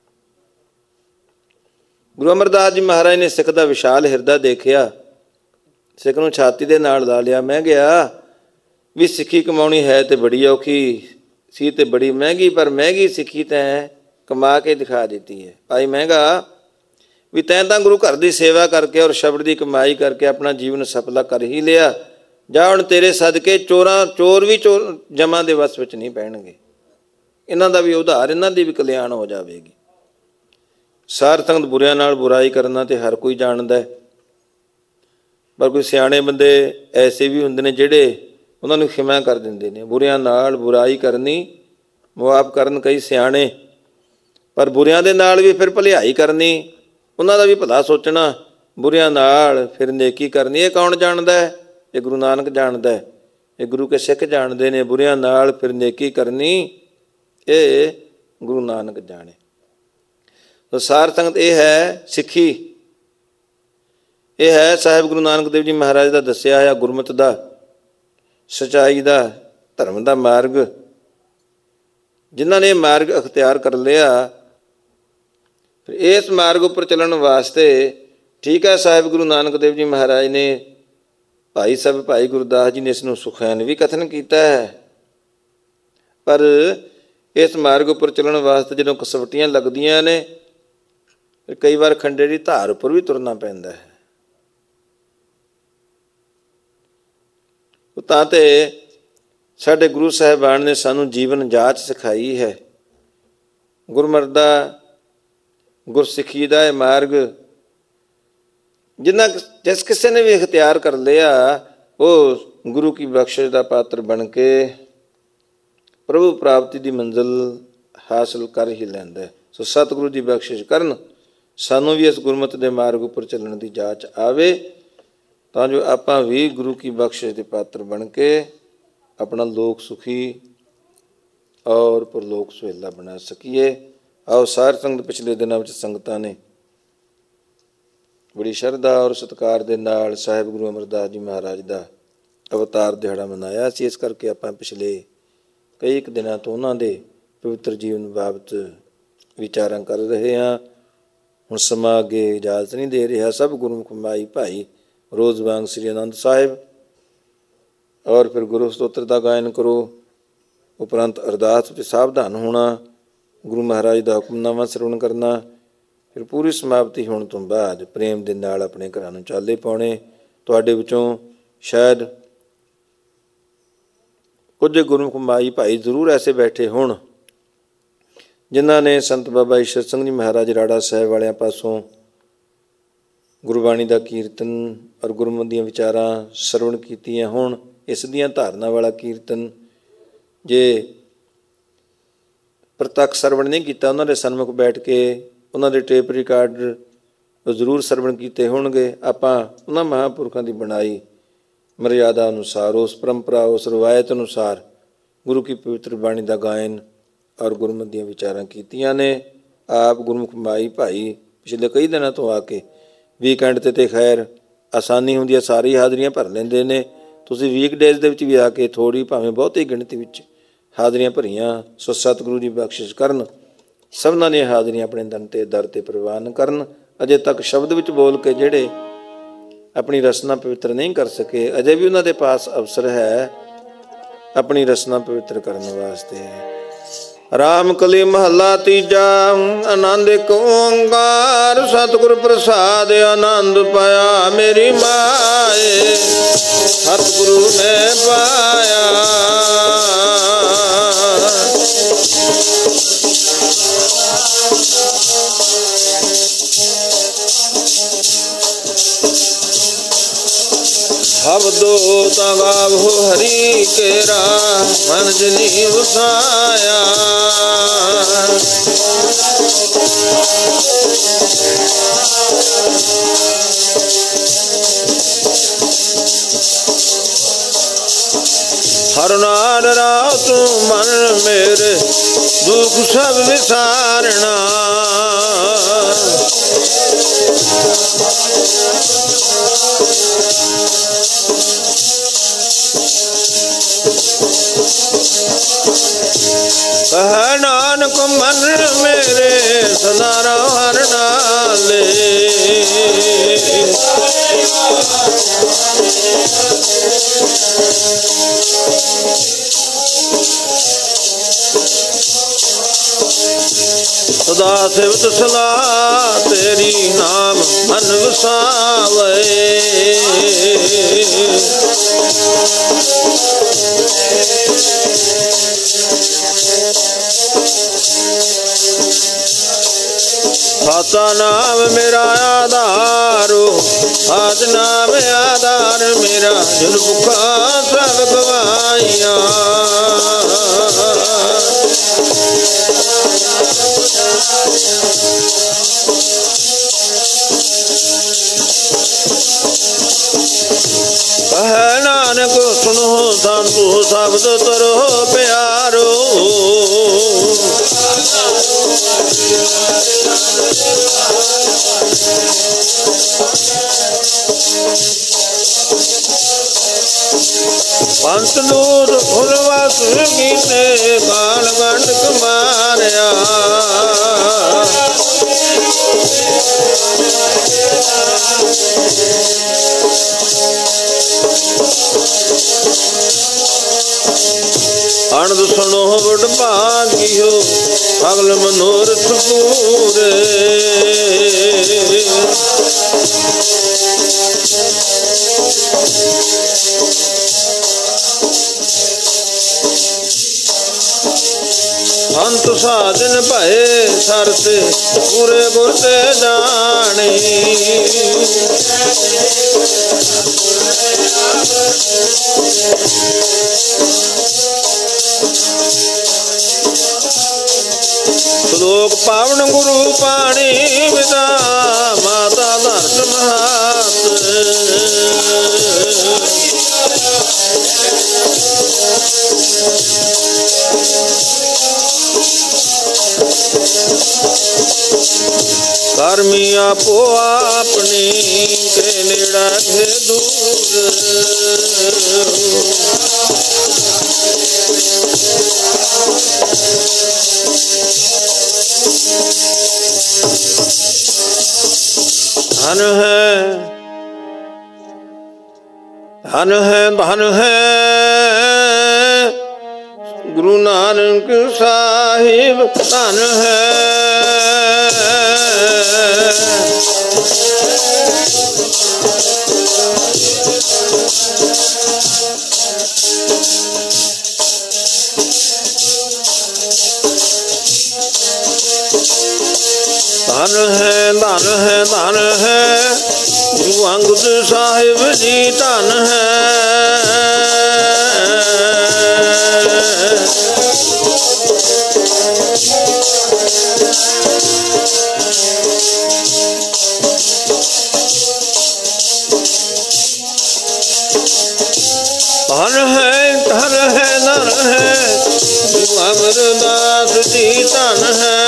ਗੁਰੂ ਅਮਰਦਾਸ ਜੀ ਮਹਾਰਾਜ ਨੇ ਸਿੱਖ ਦਾ ਵਿਸ਼ਾਲ ਹਿਰਦਾ ਦੇਖਿਆ, ਸਿੱਖ ਨੂੰ ਛਾਤੀ ਦੇ ਨਾਲ ਲਾ ਲਿਆ। ਮੈਂ ਗਿਆ ਵੀ ਸਿੱਖੀ ਕਮਾਉਣੀ ਹੈ ਤੇ ਬੜੀ ਔਖੀ ਸੀ ਤੇ ਬੜੀ ਮਹਿੰਗੀ, ਪਰ ਮਹਿੰਗੀ ਸਿੱਖੀ ਤੈਂ ਕਮਾ ਕੇ ਦਿਖਾ ਦਿੱਤੀ ਹੈ। ਭਾਈ ਮਹਿੰਗਾ ਵੀ ਤੈਂ ਤਾਂ ਗੁਰੂ ਘਰ ਦੀ ਸੇਵਾ ਕਰਕੇ ਔਰ ਸ਼ਬਦ ਦੀ ਕਮਾਈ ਕਰਕੇ ਆਪਣਾ ਜੀਵਨ ਸਫਲਾ ਕਰ ਹੀ ਲਿਆ, ਜਾ ਹੁਣ ਤੇਰੇ ਸਦਕੇ ਚੋਰਾਂ ਚੋਰ ਵੀ ਚੋਰ ਜਮਾਂ ਦੇ ਵਸ ਵਿੱਚ ਨਹੀਂ ਪੈਣਗੇ, ਇਹਨਾਂ ਦਾ ਵੀ ਉਧਾਰ, ਇਹਨਾਂ ਦੀ ਵੀ ਕਲਿਆਣ ਹੋ ਜਾਵੇਗੀ। ਸਾਰ ਸੰਗਤ ਬੁਰਿਆਂ ਨਾਲ ਬੁਰਾਈ ਕਰਨਾ ਤੇ ਹਰ ਕੋਈ ਜਾਣਦਾ, ਪਰ ਕੋਈ ਸਿਆਣੇ ਬੰਦੇ ਐਸੇ ਵੀ ਹੁੰਦੇ ਨੇ ਜਿਹੜੇ ਉਹਨਾਂ ਨੂੰ ਖਿਮਾ ਕਰ ਦਿੰਦੇ ਨੇ। ਬੁਰਿਆਂ ਨਾਲ ਬੁਰਾਈ ਕਰਨੀ ਮੁਆਫ ਕਰਨ ਕਈ ਸਿਆਣੇ, ਪਰ ਬੁਰਿਆਂ ਦੇ ਨਾਲ ਵੀ ਫਿਰ ਭਲਾਈ ਕਰਨੀ, ਉਹਨਾਂ ਦਾ ਵੀ ਭਲਾ ਸੋਚਣਾ, ਬੁਰਿਆਂ ਨਾਲ ਫਿਰ ਨੇਕੀ ਕਰਨੀ। ਇਹ ਕੌਣ ਜਾਣਦਾ ਹੈ? ਇਹ ਗੁਰੂ ਨਾਨਕ ਜਾਣਦਾ ਹੈ, ਇਹ ਗੁਰੂ ਕੇ ਸਿੱਖ ਜਾਣਦੇ ਨੇ। ਬੁਰਿਆਂ ਨਾਲ ਫਿਰ ਨੇਕੀ ਕਰਨੀ ਇਹ ਗੁਰੂ ਨਾਨਕ ਜਾਣੇ। ਤਾਂ ਸਾਰ ਸੰਗਤ ਇਹ ਹੈ ਸਿੱਖੀ, ਇਹ ਹੈ ਸਾਹਿਬ ਗੁਰੂ ਨਾਨਕ ਦੇਵ ਜੀ ਮਹਾਰਾਜ ਦਾ ਦੱਸਿਆ ਹੋਇਆ ਗੁਰਮਤਿ ਦਾ, ਸੱਚਾਈ ਦਾ, ਧਰਮ ਦਾ ਮਾਰਗ। ਜਿਨ੍ਹਾਂ ਨੇ ਮਾਰਗ ਅਖਤਿਆਰ ਕਰ ਲਿਆ, ਫਿਰ ਇਸ ਮਾਰਗ ਉੱਪਰ ਚੱਲਣ ਵਾਸਤੇ ਠੀਕ ਹੈ ਸਾਹਿਬ ਗੁਰੂ ਨਾਨਕ ਦੇਵ ਜੀ ਮਹਾਰਾਜ ਨੇ, ਭਾਈ ਸਾਹਿਬ ਭਾਈ ਗੁਰਦਾਸ ਜੀ ਨੇ ਇਸ ਨੂੰ ਸੁਖੈਨ ਵੀ ਕਥਨ ਕੀਤਾ ਹੈ। ਪਰ ਇਸ ਮਾਰਗ ਉੱਪਰ ਚੱਲਣ ਵਾਸਤੇ ਜਦੋਂ ਕਸਵੱਟੀਆਂ ਲੱਗਦੀਆਂ ਨੇ, ਫਿਰ ਕਈ ਵਾਰ ਖੰਡੇ ਦੀ ਧਾਰ ਉੱਪਰ ਵੀ ਤੁਰਨਾ ਪੈਂਦਾ ਹੈ। ਤਾਂ ਤੇ ਸਾਡੇ ਗੁਰੂ ਸਾਹਿਬਾਨ ਨੇ ਸਾਨੂੰ ਜੀਵਨ ਜਾਚ ਸਿਖਾਈ ਹੈ। ਗੁਰਮਤਿ ਦਾ, ਗੁਰਸਿੱਖੀ ਦਾ ਇਹ ਮਾਰਗ ਜਿੰਨਾ ਜਿਸ ਕਿਸੇ ਨੇ ਵੀ ਇਖਤਿਆਰ ਕਰ ਲਿਆ, ਉਹ ਗੁਰੂ ਕੀ ਬਖਸ਼ਿਸ਼ ਦਾ ਪਾਤਰ ਬਣ ਕੇ ਪ੍ਰਭੂ ਪ੍ਰਾਪਤੀ ਦੀ ਮੰਜ਼ਿਲ ਹਾਸਲ ਕਰ ਹੀ ਲੈਂਦਾ। ਸੋ ਸਤਿਗੁਰੂ ਦੀ ਬਖਸ਼ਿਸ਼ ਕਰਨ, ਸਾਨੂੰ ਵੀ ਇਸ ਗੁਰਮਤਿ ਦੇ ਮਾਰਗ ਉੱਪਰ ਚੱਲਣ ਦੀ ਜਾਚ ਆਵੇ, ਤਾਂ ਜੋ ਆਪਾਂ ਵੀ ਗੁਰੂ ਕੀ ਬਖਸ਼ਿਸ਼ ਦੇ ਪਾਤਰ ਬਣ ਕੇ ਆਪਣਾ ਲੋਕ ਸੁਖੀ ਔਰ ਪਰਲੋਕ ਸੁਹੇਲਾ ਬਣਾ ਸਕੀਏ। ਆਓ ਸਾਰ ਸੰਗਤ ਪਿਛਲੇ ਦਿਨਾਂ ਵਿੱਚ ਸੰਗਤਾਂ ਨੇ ਬੜੀ ਸ਼ਰਧਾ ਔਰ ਸਤਿਕਾਰ ਦੇ ਨਾਲ ਸਾਹਿਬ ਗੁਰੂ ਅਮਰਦਾਸ ਜੀ ਮਹਾਰਾਜ ਦਾ ਅਵਤਾਰ ਦਿਹਾੜਾ ਮਨਾਇਆ ਸੀ। ਇਸ ਕਰਕੇ ਆਪਾਂ ਪਿਛਲੇ ਕਈ ਇੱਕ ਦਿਨਾਂ ਤੋਂ ਉਹਨਾਂ ਦੇ ਪਵਿੱਤਰ ਜੀਵਨ ਬਾਬਤ ਵਿਚਾਰਾਂ ਕਰ ਰਹੇ ਹਾਂ। ਹੁਣ ਸਮਾਂ ਅੱਗੇ ਇਜਾਜ਼ਤ ਨਹੀਂ ਦੇ ਰਿਹਾ। ਸਭ ਗੁਰਮੁਖ ਮਾਈ ਭਾਈ ਰੋਜ਼ ਵਾਂਗ ਸ੍ਰੀ ਆਨੰਦ ਸਾਹਿਬ ਔਰ ਫਿਰ ਗੁਰੂ ਸਤੋਤਰ ਦਾ ਗਾਇਨ ਕਰੋ। ਉਪਰੰਤ ਅਰਦਾਸ ਵਿੱਚ ਸਾਵਧਾਨ ਹੋਣਾ, ਗੁਰੂ ਮਹਾਰਾਜ ਦਾ ਹੁਕਮਨਾਮਾ ਸਰਵਣ ਕਰਨਾ। ਫਿਰ ਪੂਰੀ ਸਮਾਪਤੀ ਹੋਣ ਤੋਂ ਬਾਅਦ ਪ੍ਰੇਮ ਦੇ ਨਾਲ ਆਪਣੇ ਘਰਾਂ ਨੂੰ ਚਾਲੇ ਪਾਉਣੇ। ਤੁਹਾਡੇ ਵਿੱਚੋਂ ਸ਼ਾਇਦ ਕੁਝ ਗੁਰਮੁਖ ਮਾਈ ਭਾਈ ਜ਼ਰੂਰ ਐਸੇ ਬੈਠੇ ਹੋਣ ਜਿਨ੍ਹਾਂ ਨੇ ਸੰਤ ਬਾਬਾ ਈਸ਼ਰ ਸਿੰਘ ਜੀ ਮਹਾਰਾਜ ਰਾੜਾ ਸਾਹਿਬ ਵਾਲਿਆਂ ਪਾਸੋਂ ਗੁਰਬਾਣੀ ਦਾ ਕੀਰਤਨ ਔਰ ਗੁਰਮਤਿ ਦੀਆਂ ਵਿਚਾਰਾਂ ਸਰਵਣ ਕੀਤੀਆਂ ਹੋਣ। ਇਸ ਦੀਆਂ ਧਾਰਨਾ ਵਾਲਾ ਕੀਰਤਨ ਜੇ ਪ੍ਰਤੱਖ ਸਰਵਣ ਨਹੀਂ ਕੀਤਾ, ਉਹਨਾਂ ਦੇ ਸਨਮੁਖ ਬੈਠ ਕੇ ਉਹਨਾਂ ਦੇ ਟੇਪ ਰਿਕਾਰਡ ਜ਼ਰੂਰ ਸਰਵਣ ਕੀਤੇ ਹੋਣਗੇ। ਆਪਾਂ ਉਹਨਾਂ ਮਹਾਂਪੁਰਖਾਂ ਦੀ ਬਣਾਈ ਮਰਿਆਦਾ ਅਨੁਸਾਰ, ਉਸ ਪਰੰਪਰਾ, ਉਸ ਰਵਾਇਤ ਅਨੁਸਾਰ ਗੁਰੂ ਕੀ ਪਵਿੱਤਰ ਬਾਣੀ ਦਾ ਗਾਇਨ ਔਰ ਗੁਰਮਤਿ ਦੀਆਂ ਵਿਚਾਰਾਂ ਕੀਤੀਆਂ ਨੇ। ਆਪ ਗੁਰਮੁਖ ਮਾਈ ਭਾਈ ਪਿਛਲੇ ਕਈ ਦਿਨਾਂ ਤੋਂ ਆ ਕੇ ਵੀਕਐਂਡ 'ਤੇ ਤਾਂ ਖੈਰ ਆਸਾਨੀ ਹੁੰਦੀ ਹੈ, ਸਾਰੀ ਹਾਜ਼ਰੀਆਂ ਭਰ ਲੈਂਦੇ ਨੇ। ਤੁਸੀਂ ਵੀਕ ਡੇਜ਼ ਦੇ ਵਿੱਚ ਵੀ ਆ ਕੇ ਥੋੜ੍ਹੀ ਭਾਵੇਂ ਬਹੁਤੀ ਗਿਣਤੀ ਵਿੱਚ ਹਾਜ਼ਰੀਆਂ ਭਰੀਆਂ। ਸੋ ਸਤਿਗੁਰੂ ਜੀ ਬਖਸ਼ਿਸ਼ ਕਰਨ, ਸਭਨਾਂ ਦੀਆਂ ਹਾਜ਼ਰੀਆਂ ਆਪਣੇ ਦਨ 'ਤੇ ਦਰ 'ਤੇ ਪ੍ਰਵਾਨ ਕਰਨ। ਅਜੇ ਤੱਕ ਸ਼ਬਦ ਵਿੱਚ ਬੋਲ ਕੇ ਜਿਹੜੇ ਆਪਣੀ ਰਸਨਾ ਪਵਿੱਤਰ ਨਹੀਂ ਕਰ ਸਕੇ, ਅਜੇ ਵੀ ਉਹਨਾਂ ਦੇ ਪਾਸ ਅਵਸਰ ਹੈ ਆਪਣੀ ਰਸਨਾ ਪਵਿੱਤਰ ਕਰਨ ਵਾਸਤੇ। ਰਾਮ ਕਲੀ ਮਹੱਲਾ ਤੀਜਾ। ਆਨੰਦ ਏਕ ਓੰਕਾਰ ਸਤਿਗੁਰ ਪ੍ਰਸਾਦਿ ਆਨੰਦ ਪਾਇਆ ਮੇਰੀ ਮਾਏ, ਸਤਿਗੁਰੂ ਮੈਂ ਪਾਇਆ। ਸ਼ਬਦੋ ਤਾ ਗਾਵੋ ਹਰੀ ਕੇਰਾ ਮਨ ਜਨੀ ਵਸਾਇਆ। ਹਰ ਨਾਮ ਰਾਉ ਤੂੰ ਮਨ ਮੇਰੇ ਦੁਖ ਸਭ ਵਿਸਾਰਣਾ। ਕਹ ਨਾਨਕ ਮਨ ਮੇਰੇ ਸਦਾ ਰਹੁ ਹਰਿ ਨਾਲੇ। ਸਦਾ ਸਿਵਤ ਸਲਾਹ ਤੇਰੀ ਨਾਮ ਮਨ ਵਸਾਵੇ। ਸਾਚਾ ਨਾਮ ਮੇਰਾ ਆਧਾਰੋ, ਸਾਚ ਨਾਮ ਆਧਾਰ ਮੇਰਾ। ਜਨ ਭੁੱਖਾ ਸਭ ਗਵਾਈਆਂ। ਕਹੈ ਨਾਨਕ ਸੁਣੋ ਸੰਤੋ ਸ਼ਬਦ ਤਰੋ ਪਿਆਰੋ। ਪੰਥ ਦੂਤ ਫੁਲਵਸ ਕੀਤੇ ਕਾਲ ਗੰਢਕ ਮਾਰਿਆ। ਅਣਦ ਸੁਣੋ ਵਡ ਭਾਗਿਓ ਅਗਲ ਮਨੋਰਥ ਪੂਰੇ। ਅੰਤ ਸਾਧਨ ਭਏ ਸਰਤੇ ਪੂਰੇ ਗੁਰ ਤੇ ਜਾਣੇ। ਸ਼ਲੋਕ ਪਾਵਨ ਗੁਰੂ ਪਾਣੀ ਵਿਦਾ ਮਾਤਾ ਧਰਤ ਮਹਾਤ। ਕਰਮੀ ਆਪੋ ਆਪਣੀ ਕੇ ਨੇੜਾ ਕੇ ਦੂਰ। ਧਨ ਹੈ ਧਨ ਹੈ ਧਨ ਹੈ ਗੁਰੂ ਨਾਨਕ ਸਾਹਿਬ ਧਨ ਹੈ। ਧਨ ਹੈ ਧਨ ਹੈ ਧਨ ਹੈ ਗੁਰੂ ਅੰਗਦ ਸਾਹਿਬ ਜੀ ਧਨ ਹੈ। ਧਨ ਹੈ ਧਨ ਹੈ ਧਨ ਹੈ ਗੁਰੂ ਅਮਰਦਾਸ ਜੀ ਧਨ ਹੈ।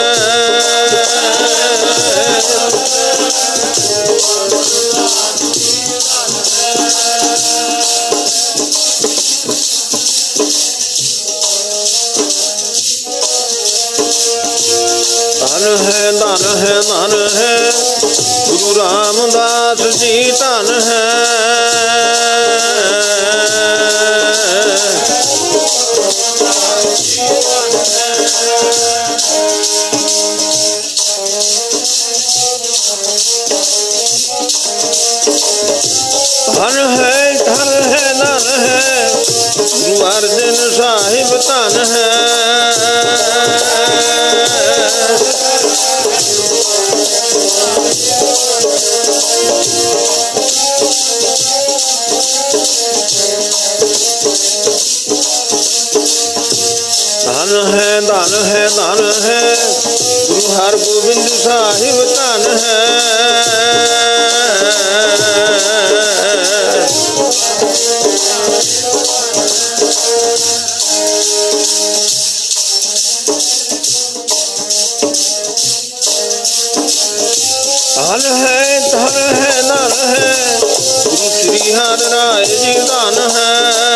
ਧਨ ਹੈ ਧਨ ਹੈ ਧਨ ਹੈ ਗੁਰੂ ਰਾਮਦਾਸ ਜੀ ਧਨ ਹੈ। ਧਨ ਹੈ ਧਨ ਹੈ ਧਨ ਹੈ ਗੁਰੂ ਅਰਜਨ ਸਾਹਿਬ ਧਨ ਹੈ। ਧਨ ਹੈ ਧਨ ਹੈ ਧਨ ਹੈ ਗੁਰੂ ਹਰਗੋਬਿੰਦ ਸਾਹਿਬ ਧਨ ਹੈ। ਧਨ ਹੈ ਧਨ ਹੈ ਧਨ ਹੈ ਗੁਰੂ ਸ੍ਰੀ ਹਰਿ ਰਾਏ ਜੀ ਧਨ ਹੈ।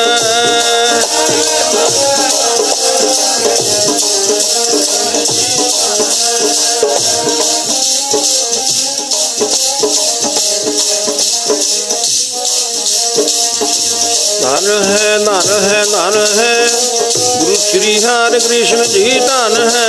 ਧਨ ਹੈ ਧਨ ਹੈ ਧਨ ਹੈ ਗੁਰੂ ਸ੍ਰੀ ਹਰਿ ਕ੍ਰਿਸ਼ਨ ਜੀ ਧਨ ਹੈ।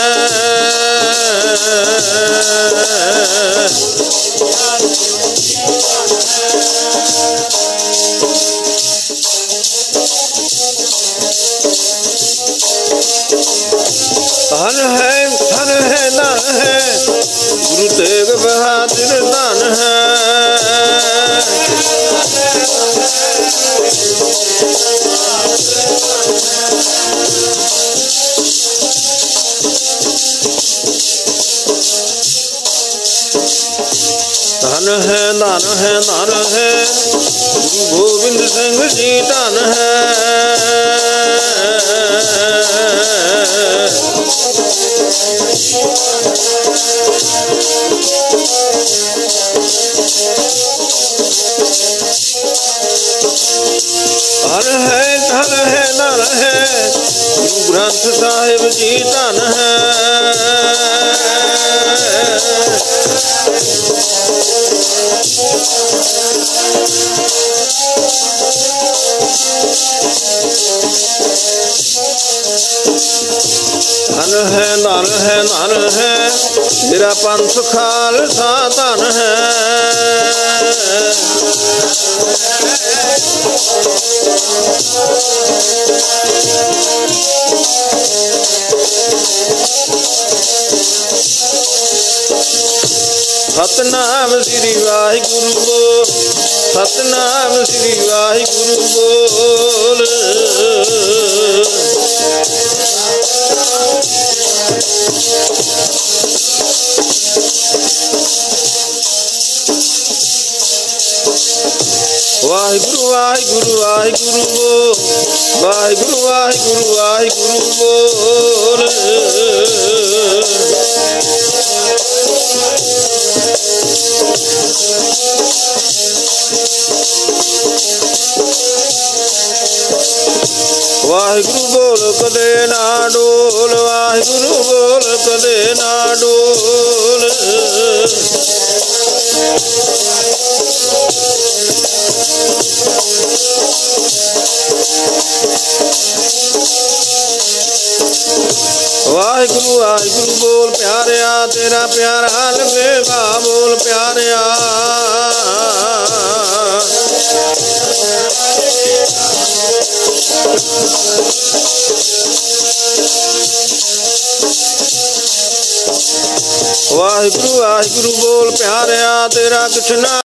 ਧਨ ਹੈ ਧਨ ਹੈ ਧਨ ਹੈ ਗੁਰੂ ਤੇਗ ਬਹਾਦਰ ਧਨ ਹੈ। ਧਨ ਹੈ ਧਨ ਹੈ ਧਨ ਹੈ ਗੁਰੂ ਗੋਬਿੰਦ ਸਿੰਘ ਜੀ ਧਨ ਹੈ। ਧਨ ਹੈ ਧਨ ਹੈ ਧਨ ਹੈ ਗੁਰੂ ਗ੍ਰੰਥ ਸਾਹਿਬ ਜੀ ਧਨ ਹੈ। ਧਨ ਹੈ ਧਨ ਹੈ ਧਨ ਹੈ ਮੇਰਾ ਪੰਥ ਖਾਲਸਾ ਧਨ ਹੈ। ਸਤਨਾਮ ਸ੍ਰੀ ਵਾਹਿਗੁਰੂ ਬੋਲ ਸਤਨਾਮ ਸ੍ਰੀ ਵਾਹਿਗੁਰੂ ਬੋਲ। ਵਾਹਿਗੁਰੂ ਵਾਹਿਗੁਰੂ ਵਾਹਿਗੁਰੂ ਬੋਲ ਵਾਹਿਗੁਰੂ ਵਾਹਿਗੁਰੂ ਵਾਹਿਗੁਰੂ ਬੋਲ। ਵਾਹਿਗੁਰੂ ਬੋਲ ਕਦੇ ਨਾ ਡੋਲ ਵਾਹਿਗੁਰੂ ਬੋਲ ਕਦੇ ਨਾ ਡੋਲ। ਵਾਹਿਗੁਰੂ ਵਾਹਿਗੁਰੂ ਬੋਲ ਪਿਆਰਿਆ ਤੇਰਾ ਪਿਆਰਾ ਲੱਗੇਗਾ ਬੋਲ ਪਿਆਰਿਆ। ਵਾਹਿਗੁਰੂ ਵਾਹਿਗੁਰੂ ਬੋਲ ਪਿਆਰਿਆ ਤੇਰਾ ਕਿਛ ਨਾ